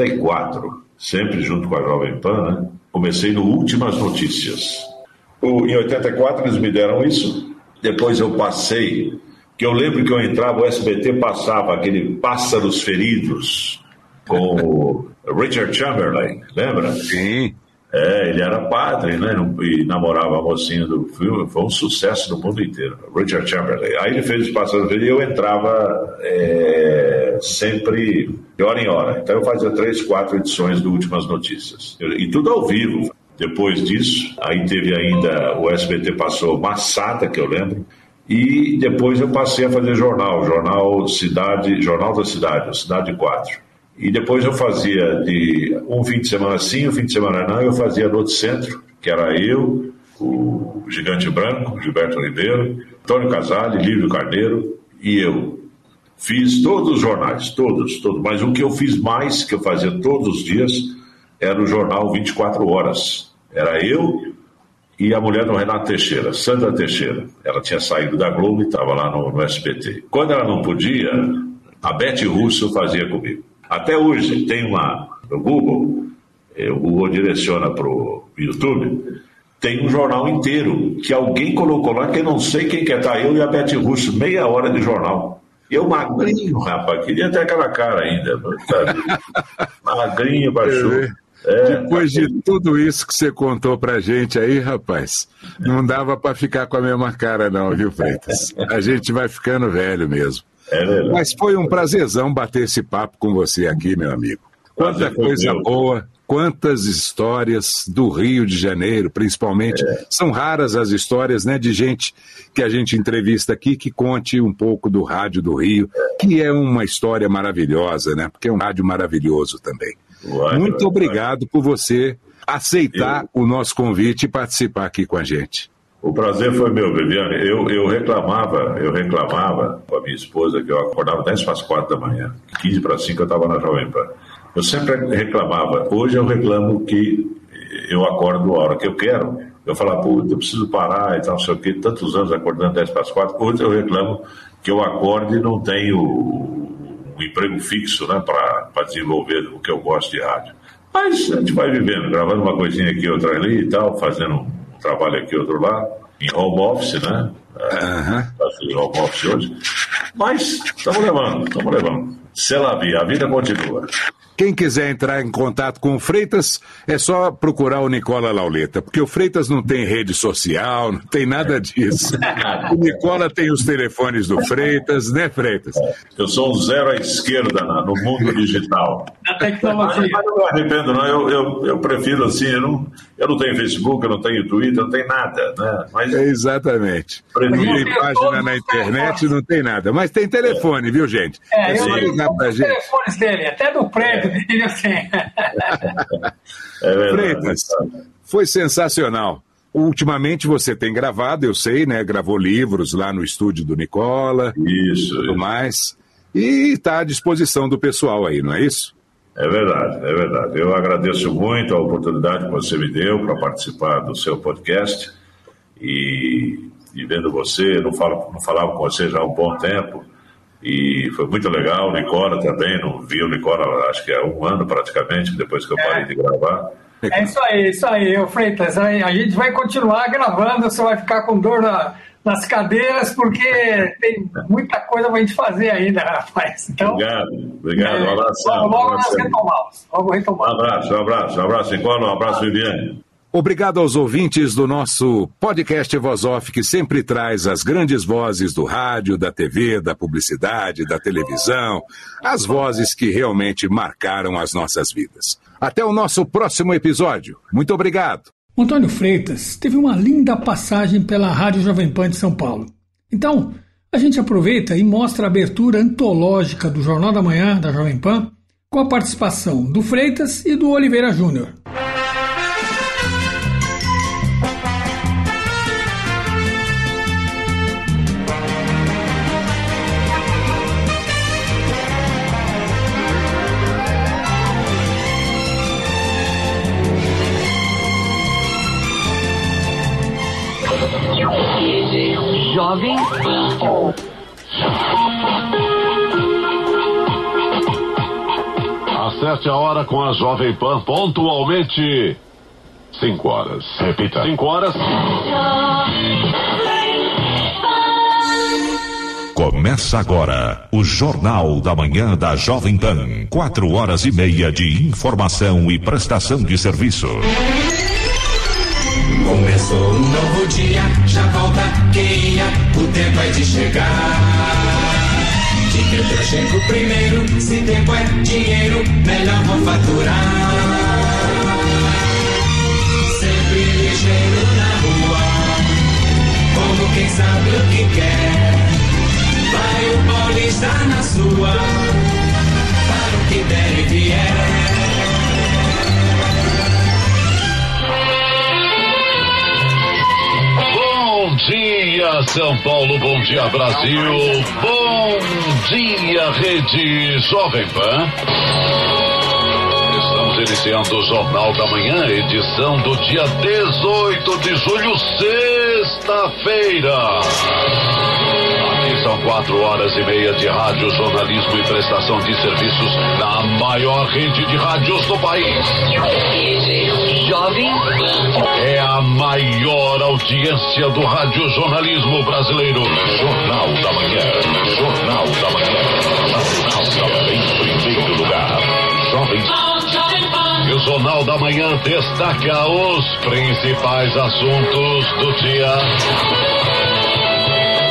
84, sempre junto com a Jovem Pan, né? Comecei no Últimas Notícias. Em 84 eles me deram isso, depois eu passei, que eu lembro que eu entrava, o SBT passava aquele Pássaros Feridos com o Richard Chamberlain, lembra? Sim. Ele era padre, né? E namorava a mocinha do filme. Foi um sucesso no mundo inteiro. Richard Chamberlain. Aí ele fez os Pássaros Feridos e eu entrava sempre de hora em hora. Então eu fazia 3, 4 edições do Últimas Notícias. E tudo ao vivo. Depois disso, aí teve ainda, o SBT passou Massada, que eu lembro. E depois eu passei a fazer Jornal da Cidade, o Cidade 4. E depois eu fazia de um fim de semana sim, um fim de semana não, eu fazia no outro centro, que era eu, o Gigante Branco, Gilberto Ribeiro, Antônio Casale, Lívio Carneiro e eu. Fiz todos os jornais, todos, mas o que eu fiz mais, que eu fazia todos os dias, era o jornal 24 Horas. Era eu e a mulher do Renato Teixeira, Sandra Teixeira. Ela tinha saído da Globo e estava lá no SBT. Quando ela não podia, a Beth Russo fazia comigo. Até hoje tem no Google, o Google direciona para o YouTube, tem um jornal inteiro que alguém colocou lá, que eu não sei quem que tá, eu e a Beth Russo, meia hora de jornal. Eu magrinho, rapaz, queria ter aquela cara ainda, sabe? Magrinho, baixou. Depois de tudo isso que você contou pra gente aí, rapaz, não dava para ficar com a mesma cara não, viu, Freitas? A gente vai ficando velho mesmo. Mas foi um prazerzão bater esse papo com você aqui, meu amigo. Quanta coisa boa, quantas histórias do Rio de Janeiro, principalmente. São raras as histórias, né, de gente que a gente entrevista aqui que conte um pouco do rádio do Rio, que é uma história maravilhosa, né? Porque é um rádio maravilhoso também. Muito obrigado por você aceitar o nosso convite e participar aqui com a gente. O prazer foi meu, Viviane. Eu reclamava com a minha esposa que eu acordava 10:04 da manhã, 15:05 eu estava na Jovem Pan. Eu sempre reclamava. Hoje eu reclamo que eu acordo a hora que eu quero. Eu falo, eu preciso parar e tal, não sei o quê, tantos anos acordando 10:04. Hoje eu reclamo que eu acordo e não tenho um emprego fixo, né, para desenvolver o que eu gosto de rádio. Mas a gente vai vivendo, gravando uma coisinha aqui, outra ali e tal, fazendo um trabalho aqui, outro lá, em home office, né? Fazendo home office hoje. Mas estamos levando. C'est la vie, a vida continua. Quem quiser entrar em contato com o Freitas, é só procurar o Nicola Lauleta, porque o Freitas não tem rede social, não tem nada disso. O Nicola tem os telefones do Freitas, né, Freitas? Eu sou um zero à esquerda no mundo digital. Na tecnologia. Mas não me arrependo, não. Eu prefiro assim, eu não tenho Facebook, eu não tenho Twitter, eu não tenho nada, né? Mas exatamente. Não tem página na internet, não tem nada. Mas tem telefone, viu, gente? É só ligar pra gente. Os telefones dele, até do prédio dele eu tenho. Freitas, foi sensacional. Ultimamente você tem gravado, eu sei, né? Gravou livros lá no estúdio do Nicola. Isso. Tudo mais. E está à disposição do pessoal aí, não é isso? É verdade. Eu agradeço muito a oportunidade que você me deu para participar do seu podcast. E vendo você, não falava com você já há um bom tempo. E foi muito legal. O Nicola também, não vi o Nicola acho que há um ano praticamente, depois que eu parei de gravar. É isso aí, Freitas. A gente vai continuar gravando, você vai ficar com dor nas cadeiras, porque tem muita coisa pra gente fazer ainda, rapaz. Então, obrigado. Um abração. Logo nós retomamos. Um abraço, Nicola, um abraço, Viviane. Obrigado aos ouvintes do nosso podcast Voz Off, que sempre traz as grandes vozes do rádio, da TV, da publicidade, da televisão, as vozes que realmente marcaram as nossas vidas. Até o nosso próximo episódio. Muito obrigado. Antônio Freitas teve uma linda passagem pela Rádio Jovem Pan de São Paulo. Então, a gente aproveita e mostra a abertura antológica do Jornal da Manhã da Jovem Pan, com a participação do Freitas e do Oliveira Júnior. Jovem Pan. Acerte a hora com a Jovem Pan pontualmente. 5 horas. Repita. 5 horas. Começa agora o Jornal da Manhã da Jovem Pan. 4h30 de informação e prestação de serviço. Começou um novo dia, já volta quem ia, o tempo é de chegar. De Petrocheco primeiro, se tempo é dinheiro, melhor vou faturar. Sempre ligeiro na rua, como quem sabe o que quer. Vai o Paulista na sua, para o que der e vier. Bom dia, São Paulo, bom dia, Brasil, bom dia, Rede Jovem Pan. Estamos iniciando o Jornal da Manhã, edição do dia 18 de julho, sexta-feira. Aqui são 4h30 de rádio, jornalismo e prestação de serviços na maior rede de rádios do país. Jovem Pan. É a maior audiência do radiojornalismo brasileiro. Jornal da Manhã. Jornal da Manhã. Jornal da Manhã em primeiro lugar. Jovem Pan. E o Jornal da Manhã destaca os principais assuntos do dia.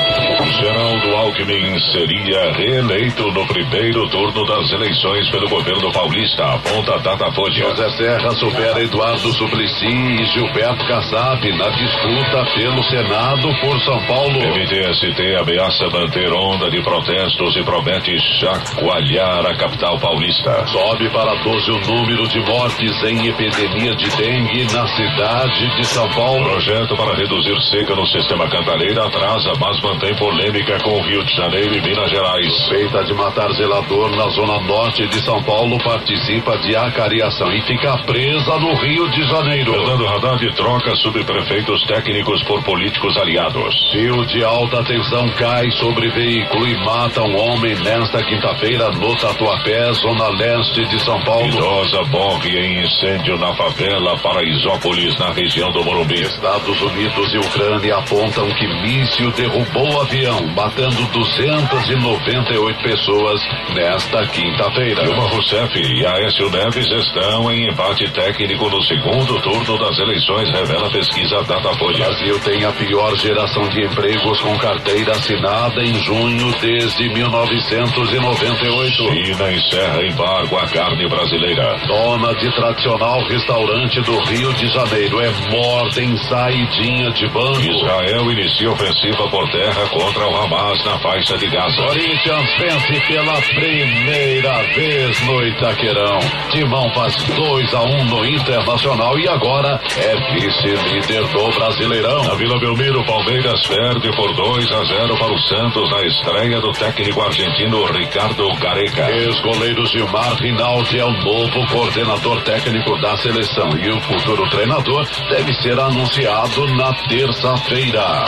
Geraldo Alckmin seria reeleito no primeiro turno das eleições pelo governo paulista, aponta Datafolha. José Serra supera Eduardo Suplicy e Gilberto Kassab na disputa pelo Senado por São Paulo. MTST ameaça manter onda de protestos e promete chacoalhar a capital paulista. Sobe para 12 o número de mortes em epidemia de dengue na cidade de São Paulo. Projeto para reduzir seca no sistema Cantareira atrasa, mas mantém polêmica com o Rio de Janeiro e Minas Gerais. Suspeita de matar zelador na zona norte de São Paulo participa de acariação e fica presa no Rio de Janeiro. Fernando Haddad troca subprefeitos técnicos por políticos aliados. Fio de alta tensão cai sobre veículo e mata um homem nesta quinta-feira no Tatuapé, zona leste de São Paulo. Idosa morre em incêndio na favela Paraisópolis, na região do Morumbi. Estados Unidos e Ucrânia apontam que míssil derrubou o avião, matando 298 pessoas nesta quinta-feira. Dilma Rousseff e Aécio Neves estão em empate técnico no segundo turno das eleições, revela a pesquisa Datafolha. O Brasil tem a pior geração de empregos com carteira assinada em junho desde 1998. China encerra embargo à carne brasileira. Dona de tradicional restaurante do Rio de Janeiro é morta em saidinha de banco. Israel inicia ofensiva por terra contra o Hamas na faixa de Gaza. Corinthians vence pela primeira vez no Itaquerão. Timão faz 2-1 no Internacional e agora é vice-líder do Brasileirão. Na Vila Belmiro, Palmeiras perde por 2-0 para o Santos na estreia do técnico argentino Ricardo Gareca. Ex-goleiro Gilmar Rinaldi é o novo coordenador técnico da seleção e o futuro treinador deve ser anunciado na terça-feira.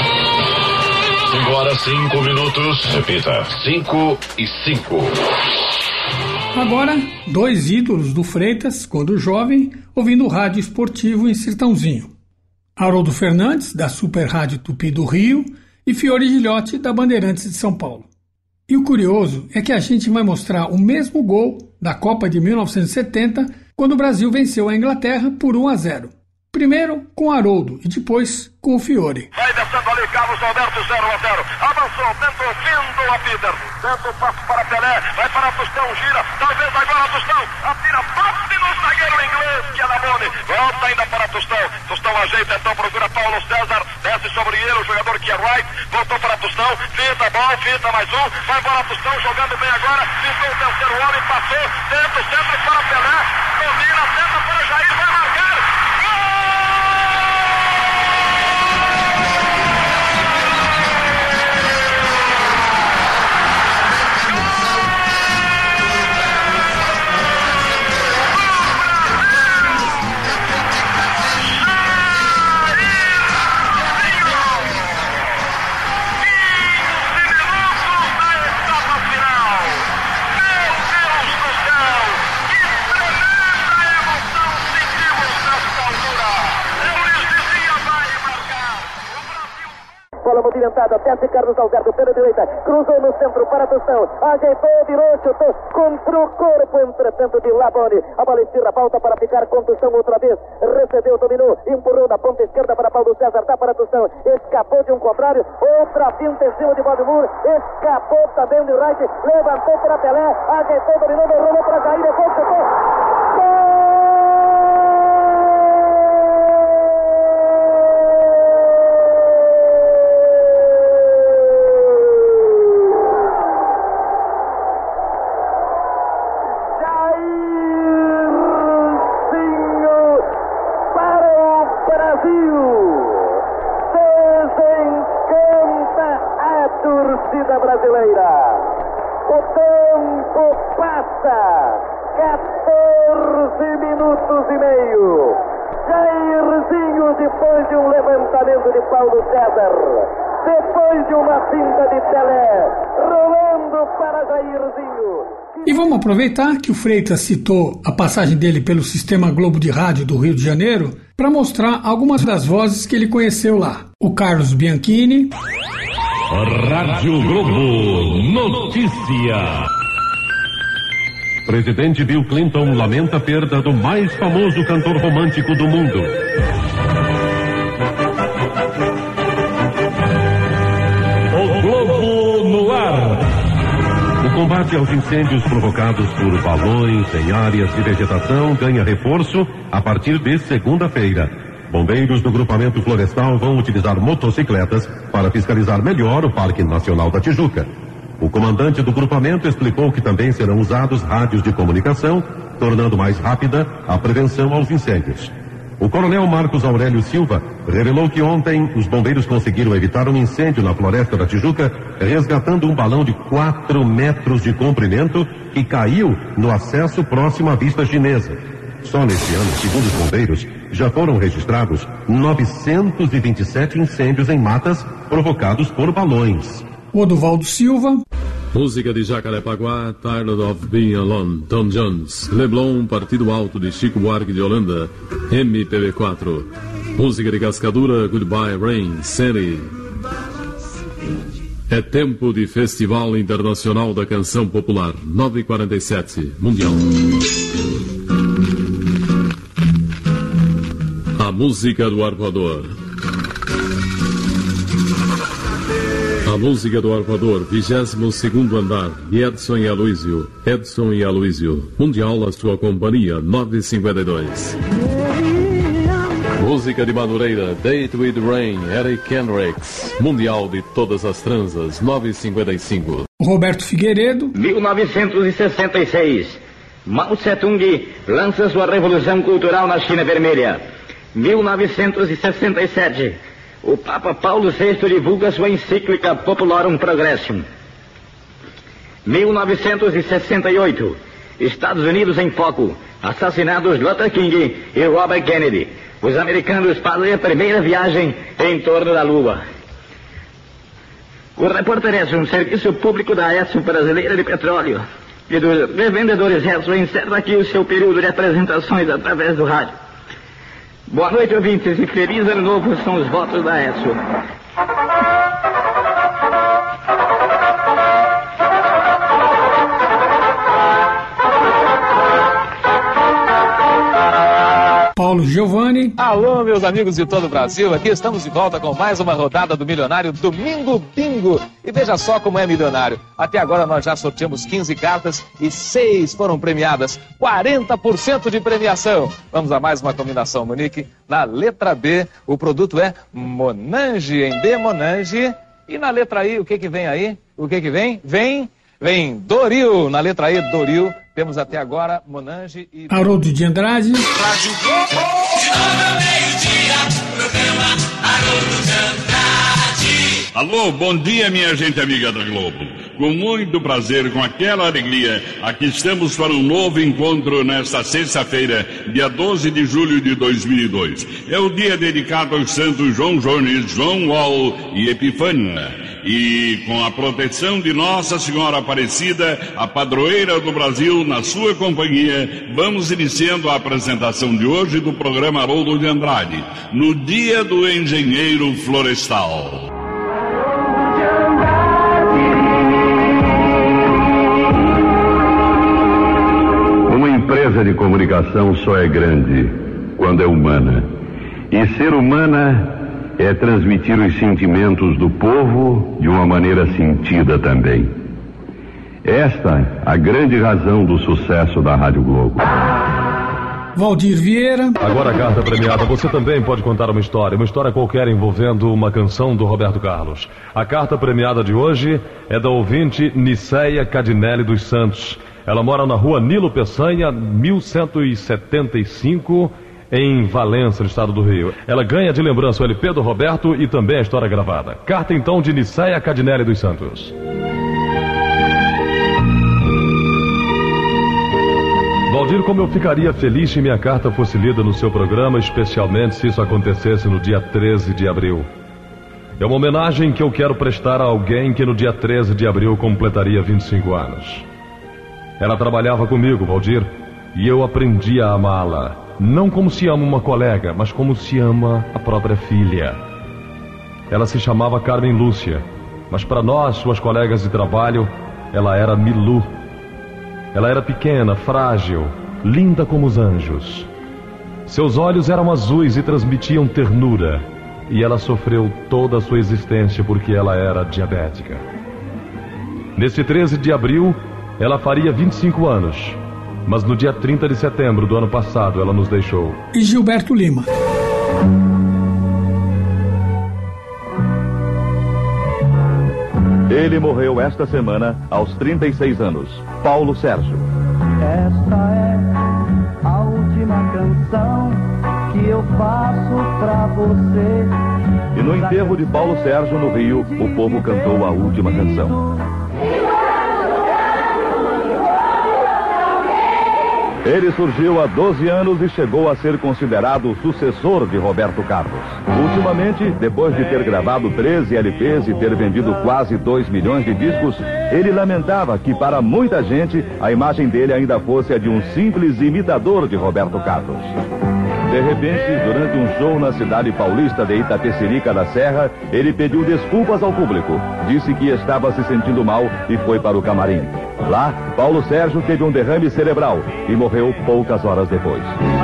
5:05. Repita. 5:05. Agora, dois ídolos do Freitas, quando jovem, ouvindo rádio esportivo em Sertãozinho. Haroldo Fernandes, da Super Rádio Tupi do Rio, e Fiore Gilhote, da Bandeirantes de São Paulo. E o curioso é que a gente vai mostrar o mesmo gol da Copa de 1970, quando o Brasil venceu a Inglaterra por 1-0. Primeiro com Haroldo e depois com o Fiore. Vai descendo ali Carlos Alberto, 0-0. Avançou, tentou, vindo a Peter. Tenta o passo para Pelé, vai para Tostão, gira. Talvez agora Tostão, atira, bate no zagueiro inglês, que é Labone. Volta ainda para Tostão. Tostão ajeita, então procura Paulo César. Desce sobre ele, o jogador que é Wright. Voltou para Tostão, fita, bom, fita mais um. Vai para Tostão, jogando bem agora. Pintou o terceiro homem, passou. Tenta o centro para Pelé. Domina, tenta para Jair, vai marcar. Bola movimentada, desce Carlos Alberto pela direita, cruzou no centro para Tostão, ajeitou, virou, chutou contra o corpo, entretanto, de Labone. A bola estira, volta para ficar com Tostão outra vez, recebeu, dominou, empurrou da ponta esquerda para Paulo César, dá para Tostão, escapou de um contrário, outra finta em cima de Valdemur, escapou também de Wright, levantou para Pelé, ajeitou, dominou, rolou para Jair, chutou. Torcida brasileira, o tempo passa, 14 minutos e meio. Jairzinho, depois de um levantamento de Paulo César, depois de uma finta de Pelé, rolando para Jairzinho. E vamos aproveitar que o Freitas citou a passagem dele pelo Sistema Globo de Rádio do Rio de Janeiro para mostrar algumas das vozes que ele conheceu lá. O Carlos Bianchini. Rádio Globo Notícia. Presidente Bill Clinton lamenta a perda do mais famoso cantor romântico do mundo. O Globo combate aos incêndios provocados por balões em áreas de vegetação ganha reforço a partir de segunda-feira. Bombeiros do Grupamento Florestal vão utilizar motocicletas para fiscalizar melhor o Parque Nacional da Tijuca. O comandante do grupamento explicou que também serão usados rádios de comunicação, tornando mais rápida a prevenção aos incêndios. O coronel Marcos Aurélio Silva revelou que ontem os bombeiros conseguiram evitar um incêndio na Floresta da Tijuca, resgatando um balão de 4 metros de comprimento que caiu no acesso próximo à vista chinesa. Só neste ano, segundo os bombeiros, já foram registrados 927 incêndios em matas provocados por balões. Oduvaldo Silva. Música de Jacarepaguá, Tired of Being Alone, Tom Jones. Leblon, Partido Alto de Chico Buarque de Holanda, MPB4. Música de Cascadura, Goodbye Rain, Sandy. É tempo de Festival Internacional da Canção Popular, 9h47, Mundial. A música do arpoador. A música do arpoador, 22º andar, de Edson e Aloysio. Edson e Aloysio. Mundial, a sua companhia, 9h52. Música de Madureira, Date with Rain, Eric Kendricks. Mundial de todas as transas, 9h55. Roberto Figueiredo. 1966. Mao Tse-tung lança sua revolução cultural na China Vermelha. 1967. O Papa Paulo VI divulga sua encíclica Populorum Progressium. 1968. Estados Unidos em foco. Assassinados Luther King e Robert Kennedy. Os americanos fazem a primeira viagem em torno da Lua. O Repórter Edson, um serviço público da Edson Brasileira de Petróleo e dos revendedores Edson, encerra aqui o seu período de apresentações através do rádio. Boa noite, ouvintes, e feliz ano novo são os votos da Edson. Paulo Giovanni. Alô, meus amigos de todo o Brasil, aqui estamos de volta com mais uma rodada do Milionário Domingo Bingo. E veja só como é milionário. Até agora nós já sorteamos 15 cartas e 6 foram premiadas. 40% de premiação. Vamos a mais uma combinação, Monique. Na letra B, o produto é Monange, em B, Monange. E na letra I, o que vem aí? O que vem? Vem Doril. Na letra I, Doril. Temos até agora Monange e... Haroldo de Andrade. Rádio Globo, de 9 ao meio-dia, programa Haroldo de Andrade. Alô, bom dia, minha gente amiga da Globo. Com muito prazer, com aquela alegria, aqui estamos para um novo encontro nesta sexta-feira, dia 12 de julho de 2002. É o dia dedicado aos santos João Jones, João Wall e Epifânia. E com a proteção de Nossa Senhora Aparecida, a padroeira do Brasil, na sua companhia, vamos iniciando a apresentação de hoje do programa Haroldo de Andrade, no Dia do Engenheiro Florestal. Uma empresa de comunicação só é grande quando é humana. E ser humana é transmitir os sentimentos do povo de uma maneira sentida também. Esta a grande razão do sucesso da Rádio Globo. Valdir Vieira. Agora a carta premiada. Você também pode contar uma história qualquer envolvendo uma canção do Roberto Carlos. A carta premiada de hoje é da ouvinte Niceia Cadinelli dos Santos. Ela mora na rua Nilo Peçanha, 1175, em Valença, no estado do Rio. Ela ganha de lembrança o LP do Roberto e também a história gravada. Carta então de Niceia Cadinelli dos Santos. Valdir, como eu ficaria feliz se minha carta fosse lida no seu programa, especialmente se isso acontecesse no dia 13 de abril. É uma homenagem que eu quero prestar a alguém que no dia 13 de abril completaria 25 anos. Ela trabalhava comigo, Valdir, e eu aprendi a amá-la. Não como se ama uma colega, mas como se ama a própria filha. Ela se chamava Carmen Lúcia, mas para nós, suas colegas de trabalho, ela era Milu. Ela era pequena, frágil, linda como os anjos. Seus olhos eram azuis e transmitiam ternura, e ela sofreu toda a sua existência porque ela era diabética. Nesse 13 de abril, ela faria 25 anos. Mas no dia 30 de setembro do ano passado ela nos deixou. E Gilberto Lima. Ele morreu esta semana aos 36 anos. Paulo Sérgio. Esta é a última canção que eu faço pra você. E no enterro de Paulo Sérgio, no Rio, o povo cantou a última canção. Ele surgiu há 12 anos e chegou a ser considerado o sucessor de Roberto Carlos. Ultimamente, depois de ter gravado 13 LPs e ter vendido quase 2 milhões de discos, ele lamentava que para muita gente a imagem dele ainda fosse a de um simples imitador de Roberto Carlos. De repente, durante um show na cidade paulista de Itapecerica da Serra, ele pediu desculpas ao público, disse que estava se sentindo mal e foi para o camarim. Lá, Paulo Sérgio teve um derrame cerebral e morreu poucas horas depois.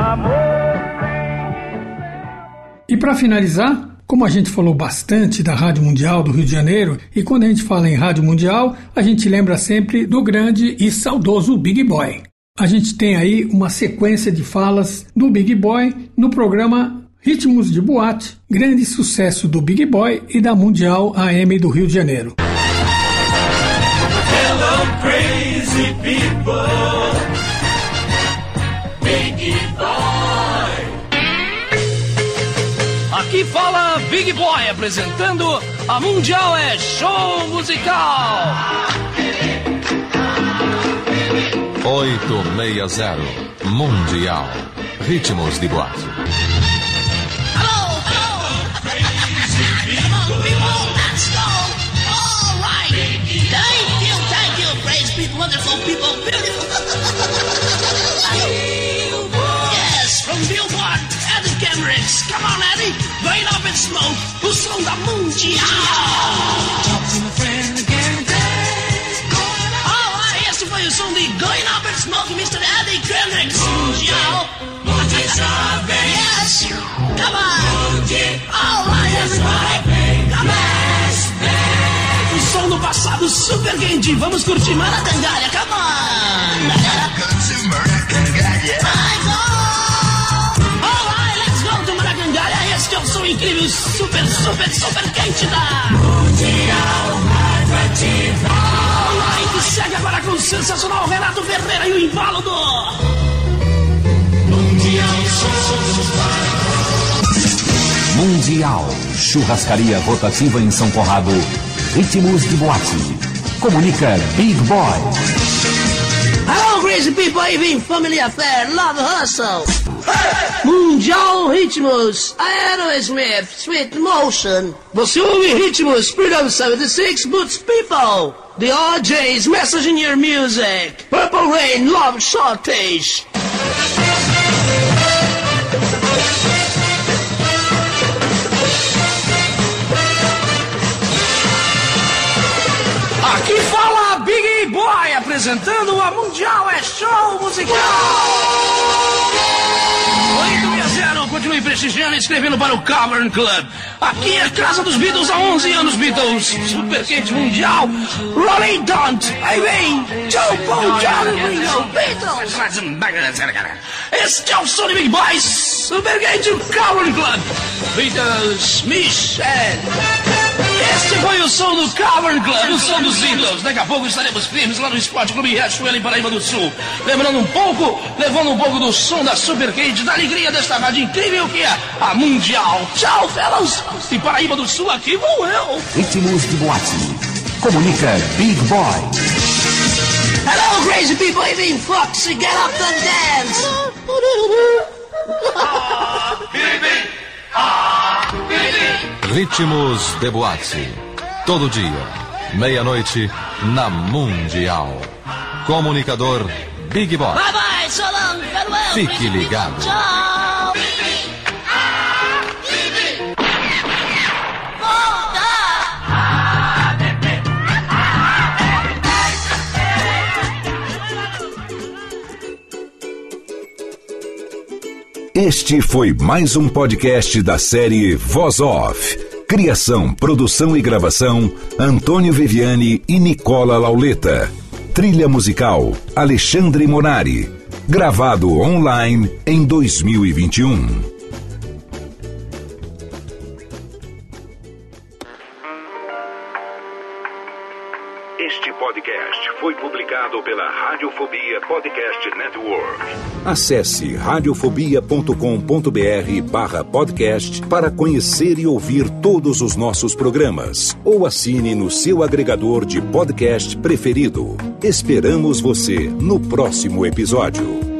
E para finalizar, como a gente falou bastante da Rádio Mundial do Rio de Janeiro, e quando a gente fala em Rádio Mundial, a gente lembra sempre do grande e saudoso Big Boy. A gente tem aí uma sequência de falas do Big Boy no programa Ritmos de Boate, grande sucesso do Big Boy e da Mundial AM do Rio de Janeiro. Hello, crazy people. Big Boy. Aqui fala Big Boy apresentando a Mundial é Show Musical. 860 Mundial. Ritmos de Boate. Hello, come on, people, let's go. All right. Thank you, praise people, wonderful people, beautiful. Yes, from Billboard, Eddie Kendricks. Come on, Eddie, going up in smoke. O som da Mundial. Talk to my friend again. Esse foi o som de Going Up in Smoke, Mr. Eddie Kendricks. Mundial. Yes. Come on. All right, everybody. Come on. O som do passado super quente. Vamos curtir Maracangalha. Come on. All right, let's go to Maracangalha. Este é o som incrível, super quente da Mundial Radioativa. All right, e segue agora com o sensacional Renato Ferreira e o embalo do Mundial. Churrascaria rotativa em São Conrado. Ritmos de Boate. Comunica Big Boy. Hello, crazy people, even family affair, love hustle. Hey! Mundial Ritmos, Aerosmith, Sweet Motion. Você ouve Ritmos, Freedom 76, Boots People. The RJ's Message in Your Music. Purple Rain, Love Shortage. Aqui fala Big Boy apresentando a Mundial é Show Musical. 860, continue prestigiando e escrevendo para o Cavern Club. Aqui é a casa dos Beatles há 11 anos, Beatles. Super quente mundial. Rolling Don't. Aí vem Joe Paul, John Ringo, Beatles. Este é o som de Big Boy. Super quente Cavern Club. Beatles, Michelle. Este foi o som do Cavern Club, o som dos Beatles. Daqui a pouco estaremos firmes lá no Esporte Clube Riachuelo em Paraíba do Sul. Levando um pouco do som da Super Quente, da alegria desta rádio incrível que é a Mundial. Tchau, fellows. E Paraíba do Sul, aqui vou eu. Ritmos de Boate. Comunica Big Boy. Hello, crazy people, even Foxy, get up and dance. Ritmos de Boate. Todo dia, meia-noite, na Mundial. Comunicador Big Boy. Bye bye, so long, farewell. Fique ligado. Tchau. Este foi mais um podcast da série Voz Off. Criação, produção e gravação, Antônio Viviani e Nicola Lauleta. Trilha musical Alexandre Monari. Gravado online em 2021. Este podcast foi publicado pela Radiofobia Podcast Network. Acesse radiofobia.com.br/podcast para conhecer e ouvir todos os nossos programas. Ou assine no seu agregador de podcast preferido. Esperamos você no próximo episódio.